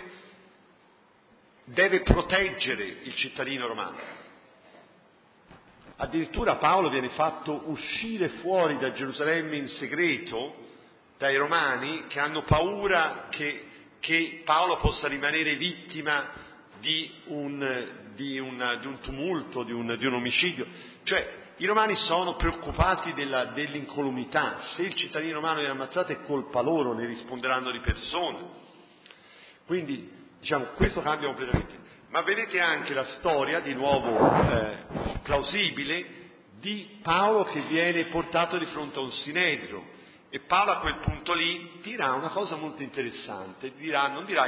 deve proteggere il cittadino romano. Addirittura Paolo viene fatto uscire fuori da Gerusalemme in segreto dai romani, che hanno paura che Paolo possa rimanere vittima di un tumulto, di un omicidio. Cioè, i romani sono preoccupati dell'incolumità. Se il cittadino romano viene ammazzato è colpa loro, ne risponderanno di persona. Quindi, questo cambia completamente. Ma vedete anche la storia, di nuovo plausibile, di Paolo che viene portato di fronte a un sinedrio. E Paolo a quel punto lì dirà una cosa molto interessante. Non dirà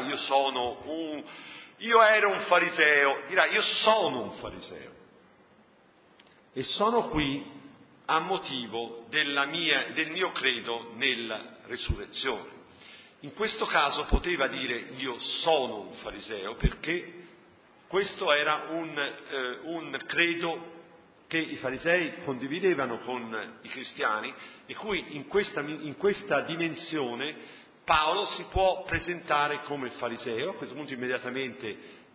io ero un fariseo, dirà io sono un fariseo. E sono qui a motivo del mio credo nella resurrezione. In questo caso poteva dire io sono un fariseo, perché questo era un credo che i farisei condividevano con i cristiani e cui in questa dimensione Paolo si può presentare come fariseo. A questo punto immediatamente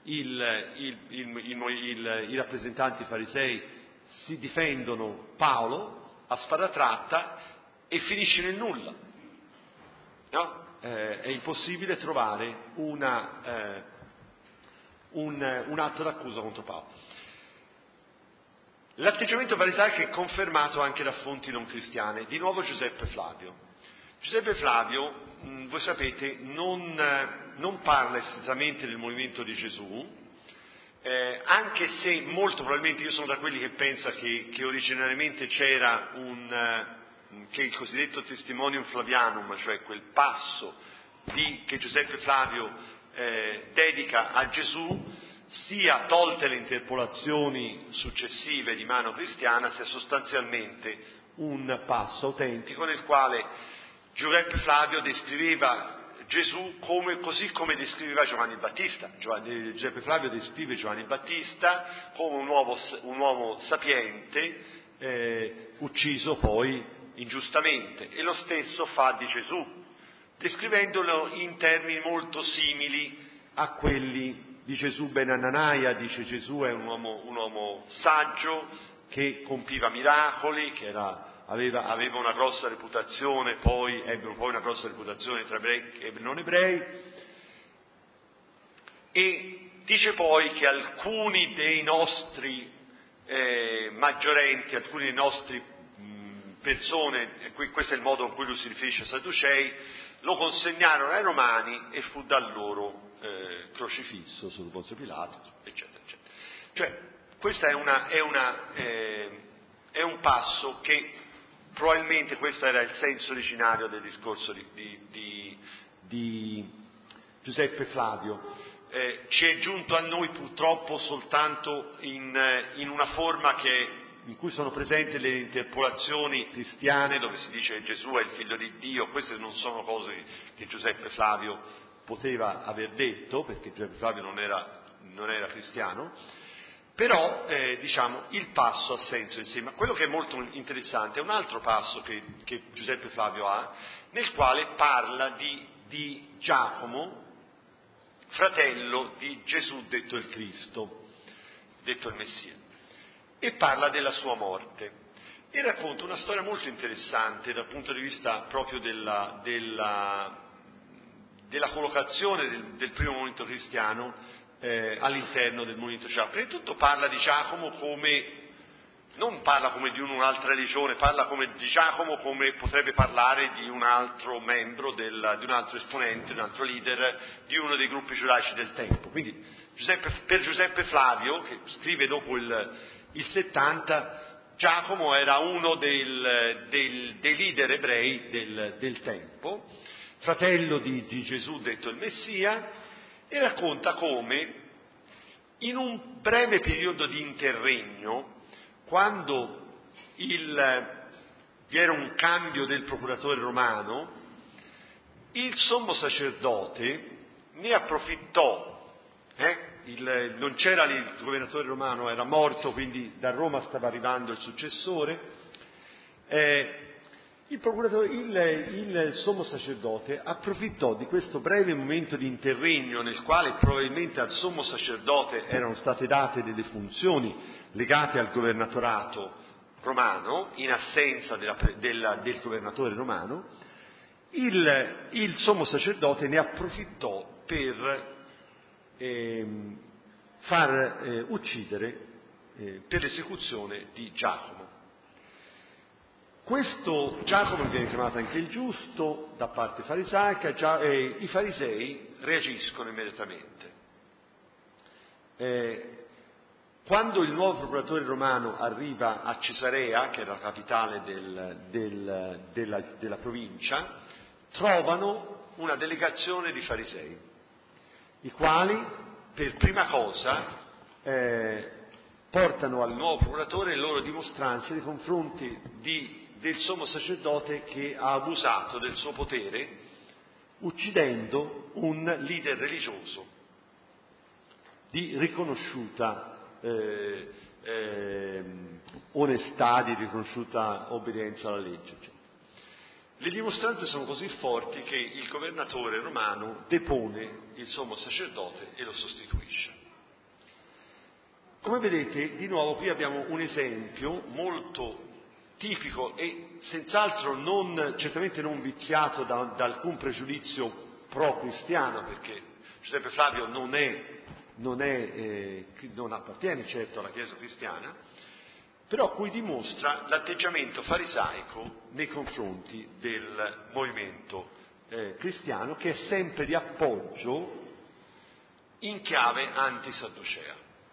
i rappresentanti farisei si difendono Paolo a spada tratta e finisce nel nulla. No? È impossibile trovare un atto d'accusa contro Paolo. L'atteggiamento farisaico è confermato anche da fonti non cristiane. Di nuovo Giuseppe Flavio. Giuseppe Flavio, voi sapete, non parla estensamente del movimento di Gesù, anche se molto probabilmente io sono da quelli che pensa che originariamente c'era che il cosiddetto testimonium Flavianum, cioè quel passo che Giuseppe Flavio dedica a Gesù, sia tolte le interpolazioni successive di mano cristiana, sia sostanzialmente un passo autentico nel quale Giuseppe Flavio descriveva Gesù così come descriveva Giovanni Battista. Giuseppe Flavio descrive Giovanni Battista come un uomo sapiente, ucciso poi ingiustamente, e lo stesso fa di Gesù, descrivendolo in termini molto simili a quelli di Gesù ben Ananaia. Dice Gesù è un uomo saggio che compiva miracoli, che aveva una grossa reputazione, ebbe poi una grossa reputazione tra ebrei e non ebrei, e dice poi che alcuni dei nostri maggiorenti, alcuni dei nostri persone, questo è il modo in cui lui si riferisce ai Sadducei, lo consegnarono ai Romani e fu da loro crocifisso sul Ponzio Pilato, eccetera, eccetera. Cioè, questo è un passo che probabilmente questo era il senso originario del discorso di Giuseppe Flavio. Ci è giunto a noi purtroppo soltanto in una forma in cui sono presenti le interpolazioni cristiane, dove si dice che Gesù è il figlio di Dio. Queste non sono cose che Giuseppe Flavio poteva aver detto, perché Giuseppe Flavio non era cristiano, però il passo ha senso insieme. Quello che è molto interessante è un altro passo che Giuseppe Flavio ha, nel quale parla di Giacomo, fratello di Gesù detto il Cristo, detto il Messia, e parla della sua morte e racconta una storia molto interessante dal punto di vista proprio della collocazione del primo movimento cristiano all'interno del movimento Giacomo. Prima di tutto parla di Giacomo non parla come di un'altra religione, parla di Giacomo come potrebbe parlare di un altro membro, di un altro esponente, un altro leader di uno dei gruppi giudaici del tempo. Quindi per Giuseppe Flavio, che scrive dopo il 70, Giacomo era uno dei leader ebrei del tempo, fratello di Gesù detto il Messia, e racconta come in un breve periodo di interregno, quando vi era un cambio del procuratore romano, il sommo sacerdote ne approfittò, non c'era il governatore romano, era morto, quindi da Roma stava arrivando il successore. Il sommo sacerdote approfittò di questo breve momento di interregno nel quale probabilmente al sommo sacerdote erano state date delle funzioni legate al governatorato romano, in assenza del governatore romano. Il sommo sacerdote ne approfittò per far uccidere per l'esecuzione di Giacomo. Questo Giacomo viene chiamato anche il giusto da parte farisaica, e i farisei reagiscono immediatamente. Quando il nuovo procuratore romano arriva a Cesarea, che era la capitale della provincia, trovano una delegazione di farisei, i quali per prima cosa portano al nuovo procuratore le loro dimostranze nei confronti del sommo sacerdote che ha abusato del suo potere uccidendo un leader religioso di riconosciuta onestà, di riconosciuta obbedienza alla legge. Le dimostranze sono così forti che il governatore romano depone il sommo sacerdote e lo sostituisce. Come vedete, di nuovo qui abbiamo un esempio molto tipico e senz'altro certamente non viziato da alcun pregiudizio pro-cristiano, perché Giuseppe Flavio non appartiene certo alla Chiesa cristiana, però cui dimostra l'atteggiamento farisaico nei confronti del movimento cristiano, che è sempre di appoggio in chiave antisadducea.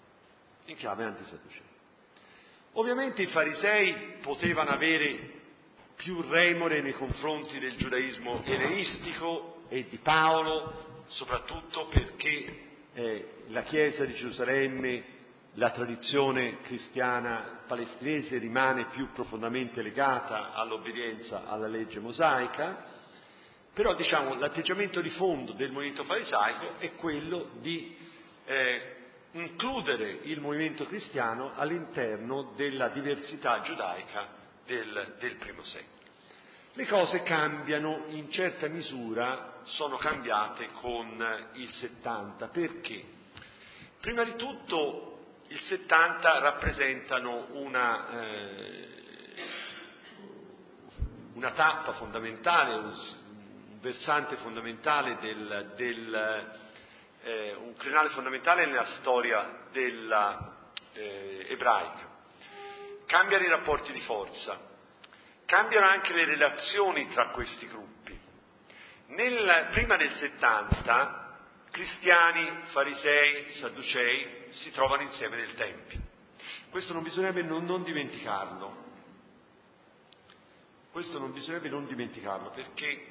Ovviamente i farisei potevano avere più remore nei confronti del giudaismo ellenistico e di Paolo, soprattutto perché la Chiesa di Gerusalemme, la tradizione cristiana palestinese rimane più profondamente legata all'obbedienza alla legge mosaica, però l'atteggiamento di fondo del movimento farisaico è quello di includere il movimento cristiano all'interno della diversità giudaica del primo secolo. Le cose cambiano in certa misura, sono cambiate con il 70, perché? Prima di tutto il 70 rappresentano una tappa fondamentale, un versante fondamentale un crinale fondamentale nella storia ebraica. Cambiano i rapporti di forza, cambiano anche le relazioni tra questi gruppi. Prima del 70 cristiani, farisei, sadducei si trovano insieme nel Tempio. Questo non bisognerebbe non dimenticarlo. Perché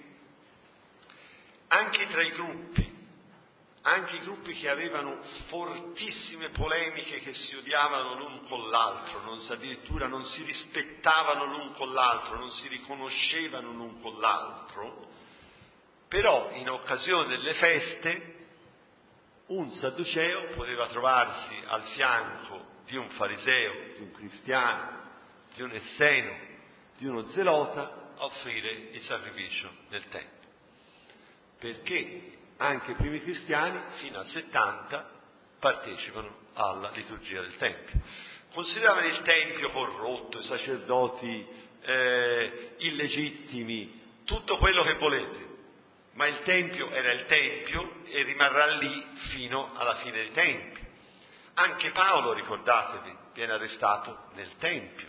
anche tra i gruppi che avevano fortissime polemiche, che si odiavano l'un con l'altro, addirittura non si rispettavano l'un con l'altro, non si riconoscevano l'un con l'altro, però in occasione delle feste un sadduceo poteva trovarsi al fianco di un fariseo, di un cristiano, di un esseno, di uno zelota a offrire il sacrificio nel Tempio. Perché anche i primi cristiani, fino al 70, partecipano alla liturgia del Tempio. Consideravano il Tempio corrotto, i sacerdoti illegittimi, tutto quello che volete, ma il Tempio era il Tempio e rimarrà lì fino alla fine dei tempi. Anche Paolo, ricordatevi, viene arrestato nel Tempio.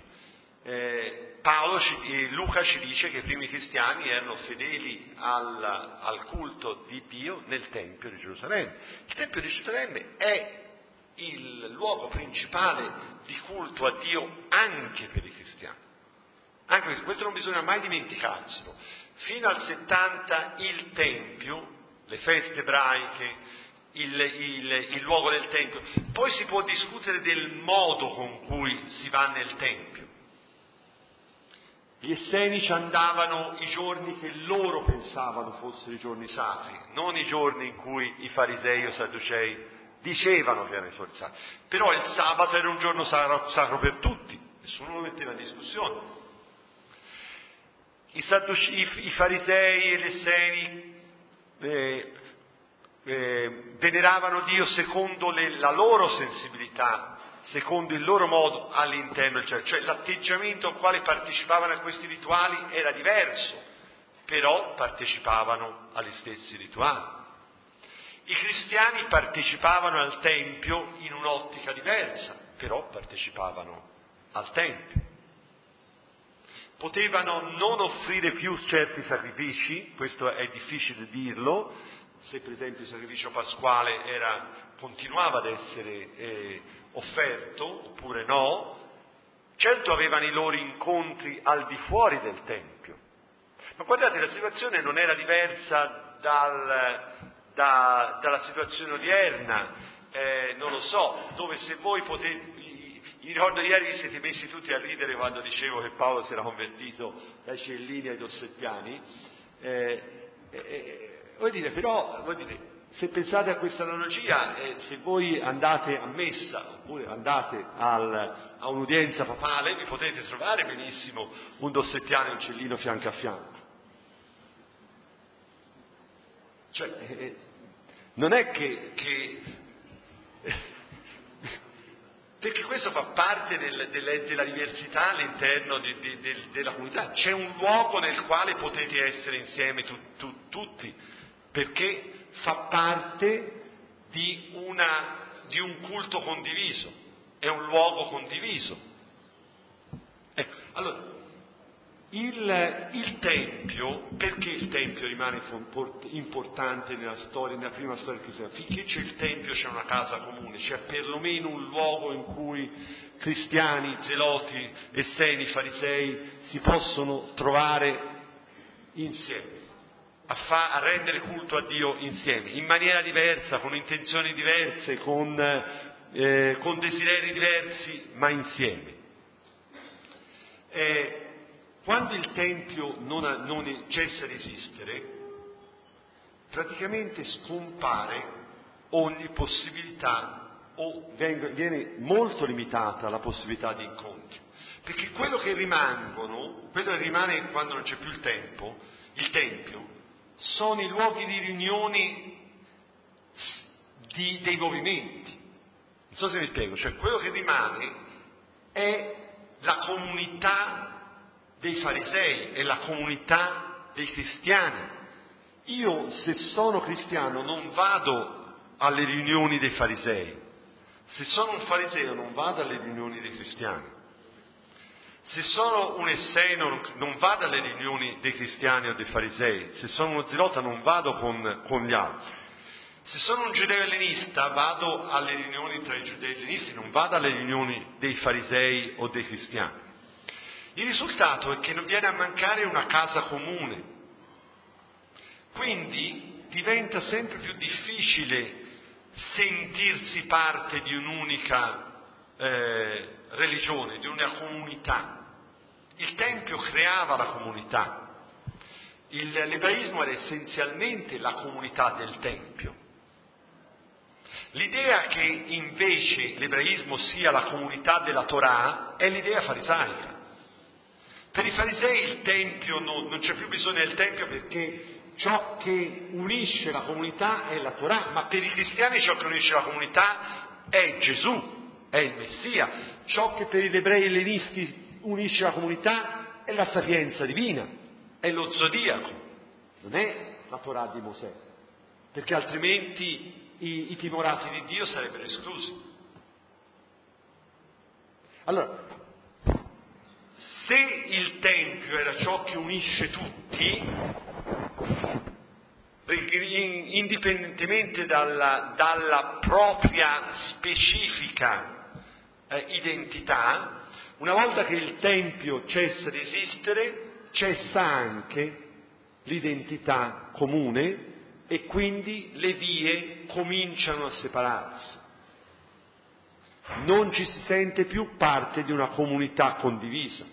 Luca ci dice che i primi cristiani erano fedeli al culto di Dio nel Tempio di Gerusalemme. Il Tempio di Gerusalemme è il luogo principale di culto a Dio anche per i cristiani. Anche perché questo non bisogna mai dimenticarselo. Fino al 70 il Tempio, le feste ebraiche, il luogo del Tempio, poi si può discutere del modo con cui si va nel Tempio. Gli esseni ci andavano i giorni che loro pensavano fossero i giorni sacri, non i giorni in cui i farisei o i sadducei dicevano che erano i giorni sacri. Però il sabato era un giorno sacro per tutti, nessuno lo metteva in discussione. I farisei e gli esseni veneravano Dio secondo la loro sensibilità, secondo il loro modo all'interno, cioè l'atteggiamento al quale partecipavano a questi rituali era diverso, però partecipavano agli stessi rituali. I cristiani partecipavano al Tempio in un'ottica diversa, però partecipavano al Tempio. Potevano non offrire più certi sacrifici, questo è difficile dirlo, se per esempio il sacrificio pasquale continuava ad essere offerto oppure no. Certo avevano i loro incontri al di fuori del Tempio, ma guardate, la situazione non era diversa dalla situazione odierna, non lo so, dove se voi Mi ricordo ieri vi siete messi tutti a ridere quando dicevo che Paolo si era convertito dai Cellini ai Dossettiani. Se pensate a questa analogia, se voi andate a messa oppure andate a un'udienza papale, vi potete trovare benissimo un Dossettiano e un Cellino fianco a fianco. Cioè, non è che perché questo fa parte della diversità all'interno della comunità. C'è un luogo nel quale potete essere insieme tutti, perché fa parte di un culto condiviso, è un luogo condiviso. Ecco, allora, il Tempio, perché il Tempio rimane importante nella storia, nella prima storia cristiana? Finché c'è il Tempio c'è una casa comune, c'è perlomeno un luogo in cui cristiani, zeloti, esseni, farisei si possono trovare insieme, a rendere culto a Dio insieme, in maniera diversa, con intenzioni diverse, con desideri diversi, ma insieme. Quando il Tempio non cessa di esistere, praticamente scompare ogni possibilità o viene molto limitata la possibilità di incontro. Perché quello che rimane quando non c'è più il Tempio, sono i luoghi di riunione dei movimenti. Non so se mi spiego, cioè quello che rimane è la comunità dei farisei, è la comunità dei cristiani. Io, se sono cristiano, non vado alle riunioni dei farisei. Se sono un fariseo, non vado alle riunioni dei cristiani. Se sono un esseno, non vado alle riunioni dei cristiani o dei farisei. Se sono uno zelota, non vado con gli altri. Se sono un giudeo ellenista, vado alle riunioni tra i giudei ellenisti, non vado alle riunioni dei farisei o dei cristiani. Il risultato è che non viene a mancare una casa comune. Quindi diventa sempre più difficile sentirsi parte di un'unica religione, di una comunità. Il Tempio creava la comunità. L'ebraismo era essenzialmente la comunità del Tempio. L'idea che invece l'ebraismo sia la comunità della Torah è l'idea farisaica. Per i farisei il Tempio non c'è più bisogno del Tempio perché ciò che unisce la comunità è la Torah, ma per i cristiani ciò che unisce la comunità è Gesù, è il Messia. Ciò che per gli ebrei ellenisti unisce la comunità è la sapienza divina, è lo zodiaco, non è la Torah di Mosè, perché altrimenti i timorati di Dio sarebbero esclusi. Allora, se il Tempio era ciò che unisce tutti, indipendentemente dalla propria specifica identità, una volta che il Tempio cessa di esistere, cessa anche l'identità comune e quindi le vie cominciano a separarsi. Non ci si sente più parte di una comunità condivisa.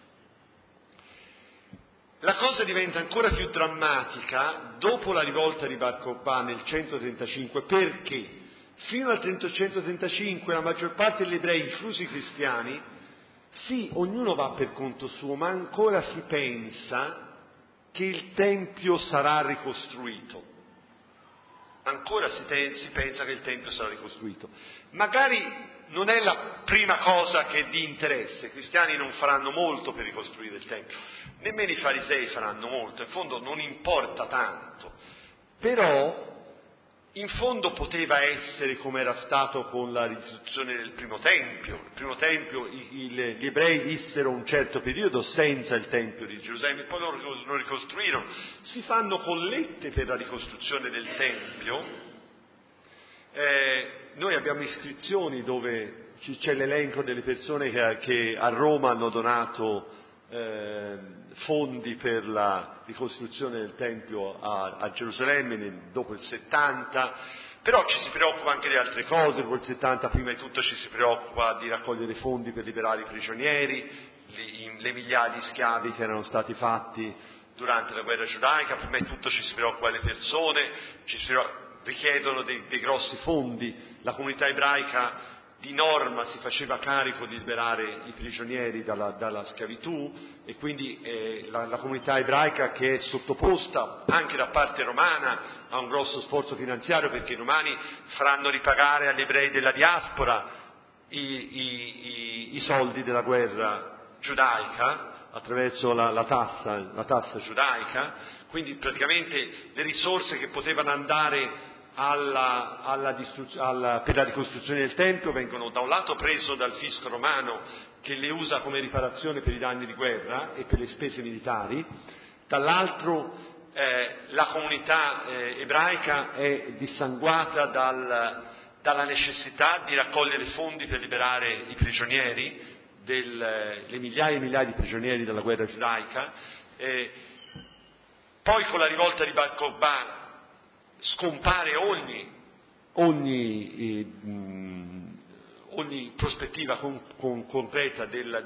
La cosa diventa ancora più drammatica dopo la rivolta di Bar Kokhba nel 135, perché fino al 135 la maggior parte degli ebrei, inclusi i cristiani, sì, ognuno va per conto suo, ma ancora si pensa che il Tempio sarà ricostruito. Ancora si pensa che il Tempio sarà ricostruito. Magari non è la prima cosa che è di interesse, i cristiani non faranno molto per ricostruire il Tempio, nemmeno i farisei faranno molto, in fondo non importa tanto, però in fondo poteva essere come era stato con la ricostruzione del primo Tempio. Il primo Tempio gli ebrei vissero un certo periodo senza il Tempio di Gerusalemme, poi lo ricostruirono. Si fanno collette per la ricostruzione del Tempio. Noi abbiamo iscrizioni dove c'è l'elenco delle persone che a Roma hanno donato fondi per la ricostruzione del Tempio a Gerusalemme dopo il 70, Però ci si preoccupa anche di altre cose. Col 70 prima di tutto ci si preoccupa di raccogliere fondi per liberare i prigionieri, le migliaia di schiavi che erano stati fatti durante la guerra giudaica. Prima di tutto ci si preoccupa delle persone, richiedono dei grossi fondi. La comunità ebraica di norma si faceva carico di liberare i prigionieri dalla schiavitù, e quindi la comunità ebraica, che è sottoposta anche da parte romana a un grosso sforzo finanziario, perché i romani faranno ripagare agli ebrei della diaspora i soldi della guerra giudaica attraverso la tassa giudaica. Quindi praticamente le risorse che potevano andare per la ricostruzione del Tempio vengono da un lato preso dal fisco romano, che le usa come riparazione per i danni di guerra e per le spese militari, dall'altro la comunità ebraica è dissanguata dalla necessità di raccogliere fondi per liberare i prigionieri, le migliaia e migliaia di prigionieri della guerra giudaica. Poi con la rivolta di Bar Kokhba scompare ogni prospettiva concreta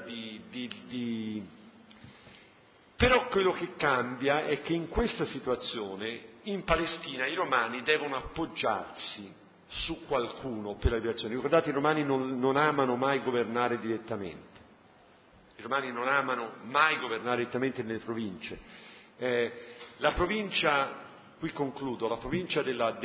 Però quello che cambia è che in questa situazione in Palestina i romani devono appoggiarsi su qualcuno per la liberazione. Ricordate, i romani non amano mai governare direttamente. I romani non amano mai governare direttamente nelle province. La provincia, qui concludo, la provincia della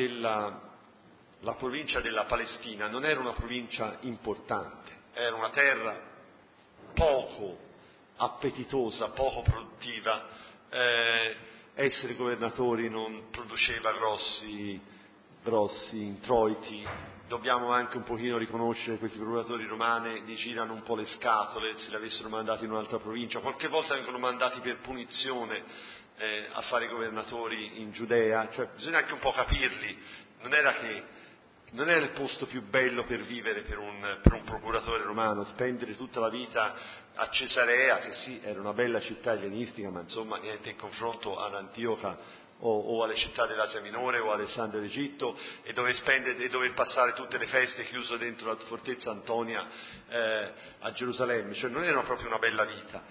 Palestina non era una provincia importante, era una terra poco appetitosa, poco produttiva. Essere governatori non produceva grossi introiti. Dobbiamo anche un pochino riconoscere che questi procuratori romani gli girano un po' le scatole. Se li avessero mandati in un'altra provincia, qualche volta vengono mandati per punizione a fare governatori in Giudea. Cioè bisogna anche un po' capirli. Non era il posto più bello per vivere per un procuratore romano, spendere tutta la vita a Cesarea, che sì, era una bella città ellenistica, ma insomma niente in confronto ad Antioca o alle città dell'Asia Minore o Alessandria d'Egitto, e dover passare tutte le feste chiuso dentro la fortezza Antonia a Gerusalemme. Cioè non era proprio una bella vita.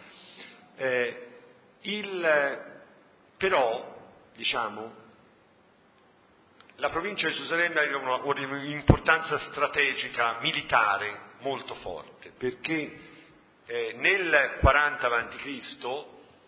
Però, diciamo, la provincia di Gerusalemme aveva un'importanza strategica militare molto forte, perché nel 40 a.C.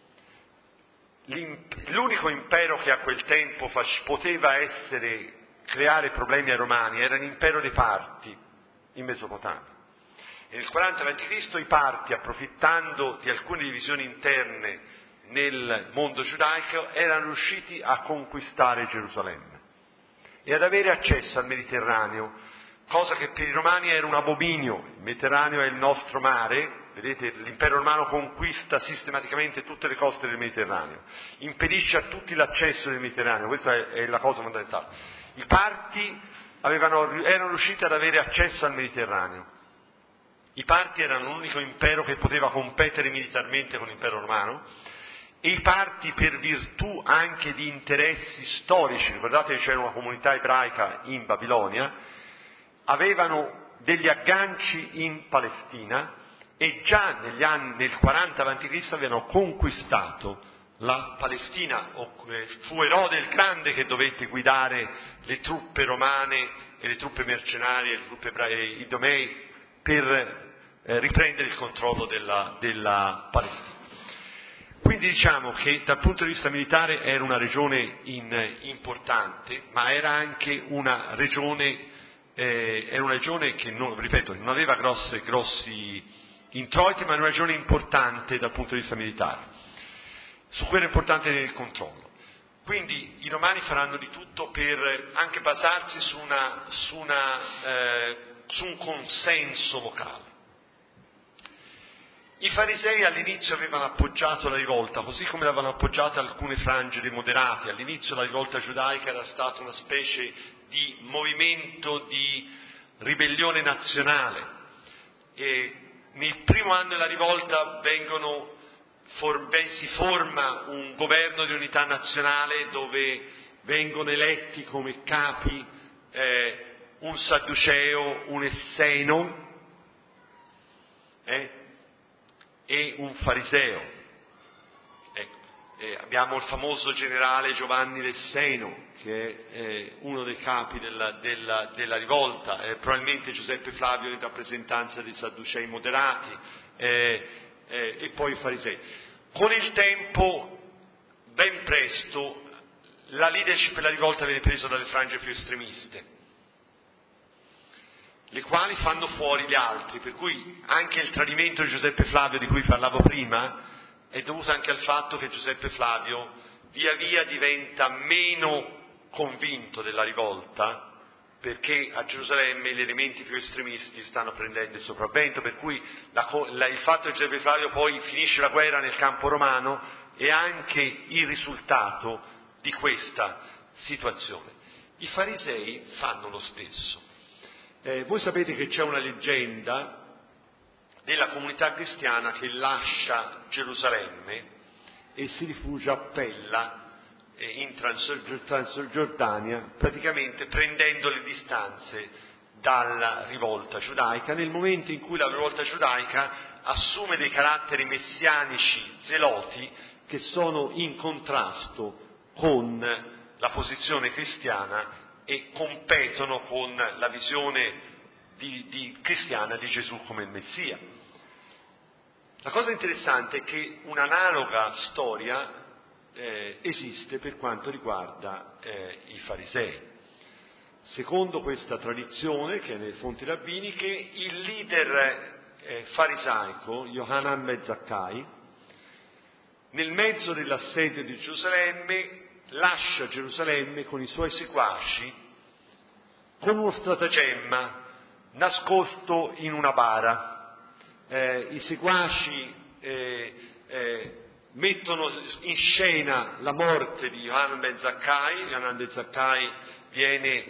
l'unico impero che a quel tempo poteva creare problemi ai romani era l'impero dei Parti in Mesopotamia. E nel 40 a.C. i Parti, approfittando di alcune divisioni interne nel mondo giudaico, erano riusciti a conquistare Gerusalemme e ad avere accesso al Mediterraneo, cosa che per i romani era un abominio. Il Mediterraneo è il nostro mare. Vedete, l'impero romano conquista sistematicamente tutte le coste del Mediterraneo, impedisce a tutti l'accesso nel Mediterraneo, questa è la cosa fondamentale. I Parti erano riusciti ad avere accesso al Mediterraneo. I Parti erano l'unico impero che poteva competere militarmente con l'impero romano, e i Parti, per virtù anche di interessi storici, ricordate che c'era una comunità ebraica in Babilonia, avevano degli agganci in Palestina, e già nel 40 a.C. avevano conquistato la Palestina. Fu Erode il Grande che dovette guidare le truppe romane e le truppe mercenarie, le truppe idomei, per riprendere il controllo della Palestina. Quindi diciamo che dal punto di vista militare era una regione importante, ma era anche una regione che non aveva grossi introiti, ma è una regione importante dal punto di vista militare, su cui era importante il controllo. Quindi i romani faranno di tutto per anche basarsi su un consenso locale. I farisei all'inizio avevano appoggiato la rivolta, così come l'avevano appoggiata alcune frange dei moderati. All'inizio la rivolta giudaica era stata una specie di movimento di ribellione nazionale, e nel primo anno della rivolta si forma un governo di unità nazionale dove vengono eletti come capi un sadduceo, un esseno e un fariseo. Abbiamo il famoso generale Giovanni l'Esseno, che è uno dei capi della rivolta, probabilmente Giuseppe Flavio in rappresentanza dei sadducei moderati, e poi i farisei. Con il tempo, ben presto, la leadership della rivolta viene presa dalle frange più estremiste, le quali fanno fuori gli altri, per cui anche il tradimento di Giuseppe Flavio di cui parlavo prima è dovuto anche al fatto che Giuseppe Flavio via via diventa meno convinto della rivolta, perché a Gerusalemme gli elementi più estremisti stanno prendendo il sopravvento, per cui il fatto che Giuseppe Flavio poi finisce la guerra nel campo romano è anche il risultato di questa situazione. I farisei fanno lo stesso. Voi sapete che c'è una leggenda della comunità cristiana che lascia Gerusalemme e si rifugia a Pella in Transgiordania, praticamente prendendo le distanze dalla rivolta giudaica, nel momento in cui la rivolta giudaica assume dei caratteri messianici zeloti che sono in contrasto con la posizione cristiana e competono con la visione cristiana di Gesù come il Messia. La cosa interessante è che un'analoga storia esiste per quanto riguarda i farisei. Secondo questa tradizione, che è nelle fonti rabbiniche, il leader farisaico, Yohanan ben Zakkai, nel mezzo dell'assedio di Gerusalemme, lascia Gerusalemme con i suoi seguaci con uno stratagemma nascosto in una bara. I seguaci mettono in scena la morte di Yohanan ben Zakkai. Yohanan ben Zakkai viene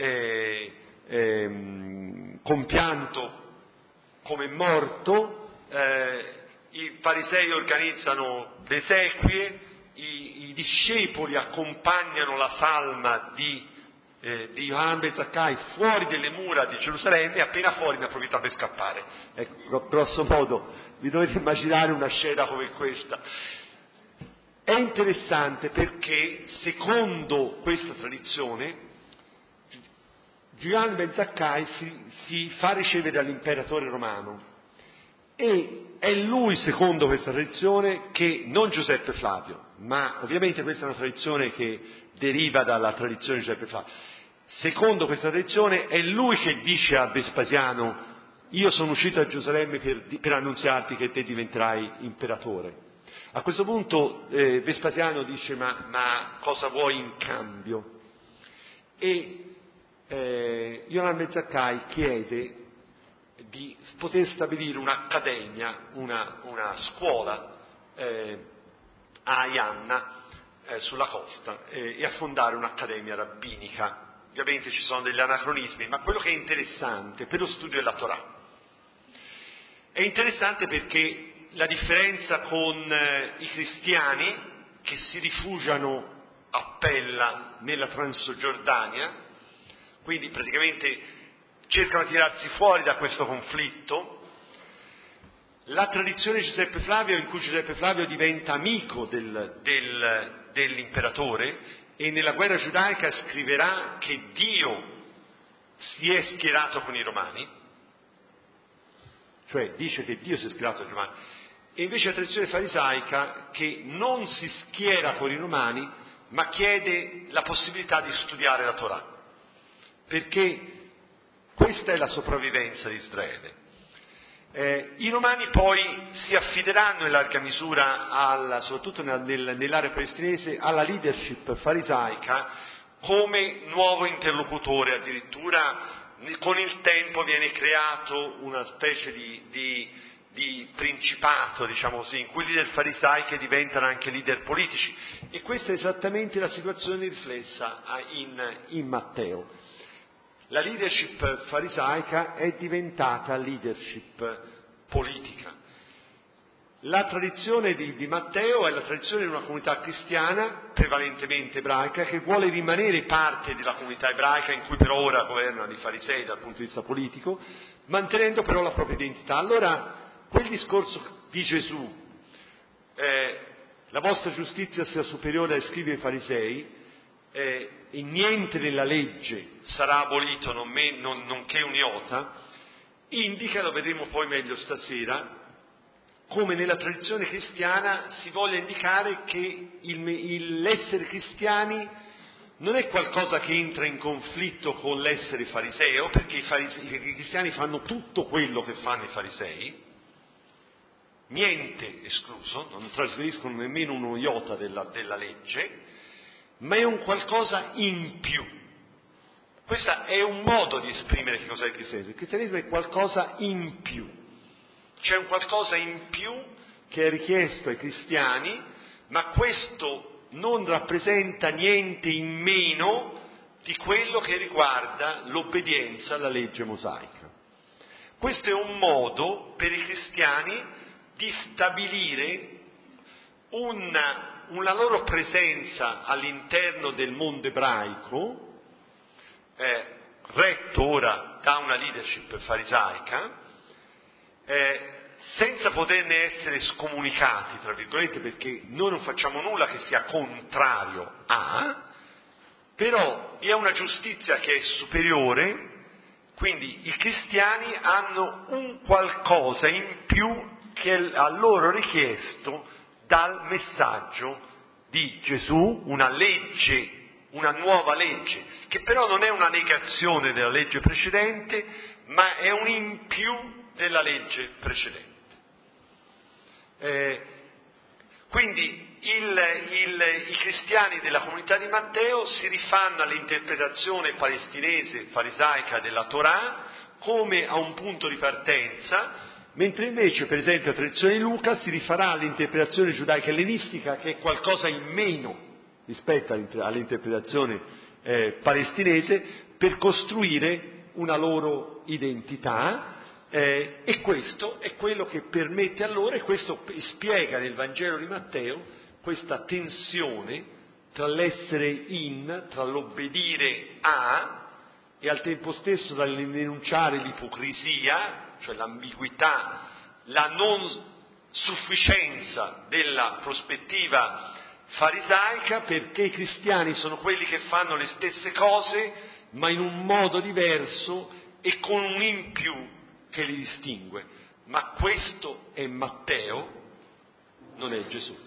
compianto come morto, i farisei organizzano le esequie, i discepoli accompagnano la salma di Yohanan ben Zakkai fuori delle mura di Gerusalemme, e appena fuori ne approfitta per scappare. Ecco, grosso modo vi dovete immaginare una scena come questa. È interessante perché secondo questa tradizione Yohanan ben Zakkai si fa ricevere dall'imperatore romano, e è lui, secondo questa tradizione, che non Giuseppe Flavio, ma ovviamente questa è una tradizione che deriva dalla tradizione di Giuseppe Flavio. Secondo questa tradizione è lui che dice a Vespasiano: io sono uscito a Gerusalemme per annunziarti che te diventerai imperatore. A questo punto Vespasiano dice: ma cosa vuoi in cambio? E Yohanan ben Zakkai chiede di poter stabilire un'accademia, una scuola a Aianna, sulla costa, e a fondare un'accademia rabbinica. Ovviamente ci sono degli anacronismi, ma quello che è interessante per lo studio della Torah è interessante perché la differenza con i cristiani che si rifugiano a Pella nella Transgiordania, quindi praticamente cercano di tirarsi fuori da questo conflitto, la tradizione di Giuseppe Flavio, in cui Giuseppe Flavio diventa amico dell'imperatore, e nella guerra giudaica scriverà che Dio si è schierato con i romani, cioè dice che Dio si è schierato con i romani, e invece la tradizione farisaica che non si schiera con i romani, ma chiede la possibilità di studiare la Torah, perché questa è la sopravvivenza di Israele. I romani poi si affideranno in larga misura, soprattutto nell'area palestinese, alla leadership farisaica come nuovo interlocutore. Addirittura con il tempo viene creato una specie di principato, diciamo così, in cui i leader farisaiche diventano anche leader politici, e questa è esattamente la situazione riflessa in Matteo. La leadership farisaica è diventata leadership politica. La tradizione di Matteo è la tradizione di una comunità cristiana, prevalentemente ebraica, che vuole rimanere parte della comunità ebraica, in cui per ora governano i farisei dal punto di vista politico, mantenendo però la propria identità. Allora, quel discorso di Gesù, la vostra giustizia sia superiore ai scribi e ai farisei, e niente nella legge sarà abolito nonché un iota, indica, lo vedremo poi meglio stasera, come nella tradizione cristiana si voglia indicare che l'essere cristiani non è qualcosa che entra in conflitto con l'essere fariseo, perché i cristiani fanno tutto quello che fanno i farisei, niente escluso, non trasgrediscono nemmeno uno iota della legge, ma è un qualcosa in più. Questo è un modo di esprimere che cos'è il cristianesimo. Il cristianesimo è qualcosa in più. C'è un qualcosa in più che è richiesto ai cristiani, ma questo non rappresenta niente in meno di quello che riguarda l'obbedienza alla legge mosaica. Questo è un modo per i cristiani di stabilire una loro presenza all'interno del mondo ebraico, retto ora da una leadership farisaica, senza poterne essere scomunicati, tra virgolette, perché noi non facciamo nulla che sia contrario a, però vi è una giustizia che è superiore, quindi i cristiani hanno un qualcosa in più che è a loro richiesto dal messaggio di Gesù, una legge, una nuova legge, che però non è una negazione della legge precedente, ma è un in più della legge precedente. Quindi i cristiani della comunità di Matteo si rifanno all'interpretazione palestinese, farisaica della Torah come a un punto di partenza, mentre invece, per esempio, la tradizione di Luca si rifarà all'interpretazione giudaica ellenistica, che è qualcosa in meno rispetto all'interpretazione palestinese, per costruire una loro identità. E questo è quello che permette allora, e questo spiega nel Vangelo di Matteo, questa tensione tra l'essere tra l'obbedire a, e al tempo stesso dal denunciare l'ipocrisia, cioè l'ambiguità, la non sufficienza della prospettiva farisaica, perché i cristiani sono quelli che fanno le stesse cose, ma in un modo diverso e con un in più che li distingue. Ma questo è Matteo, non è Gesù.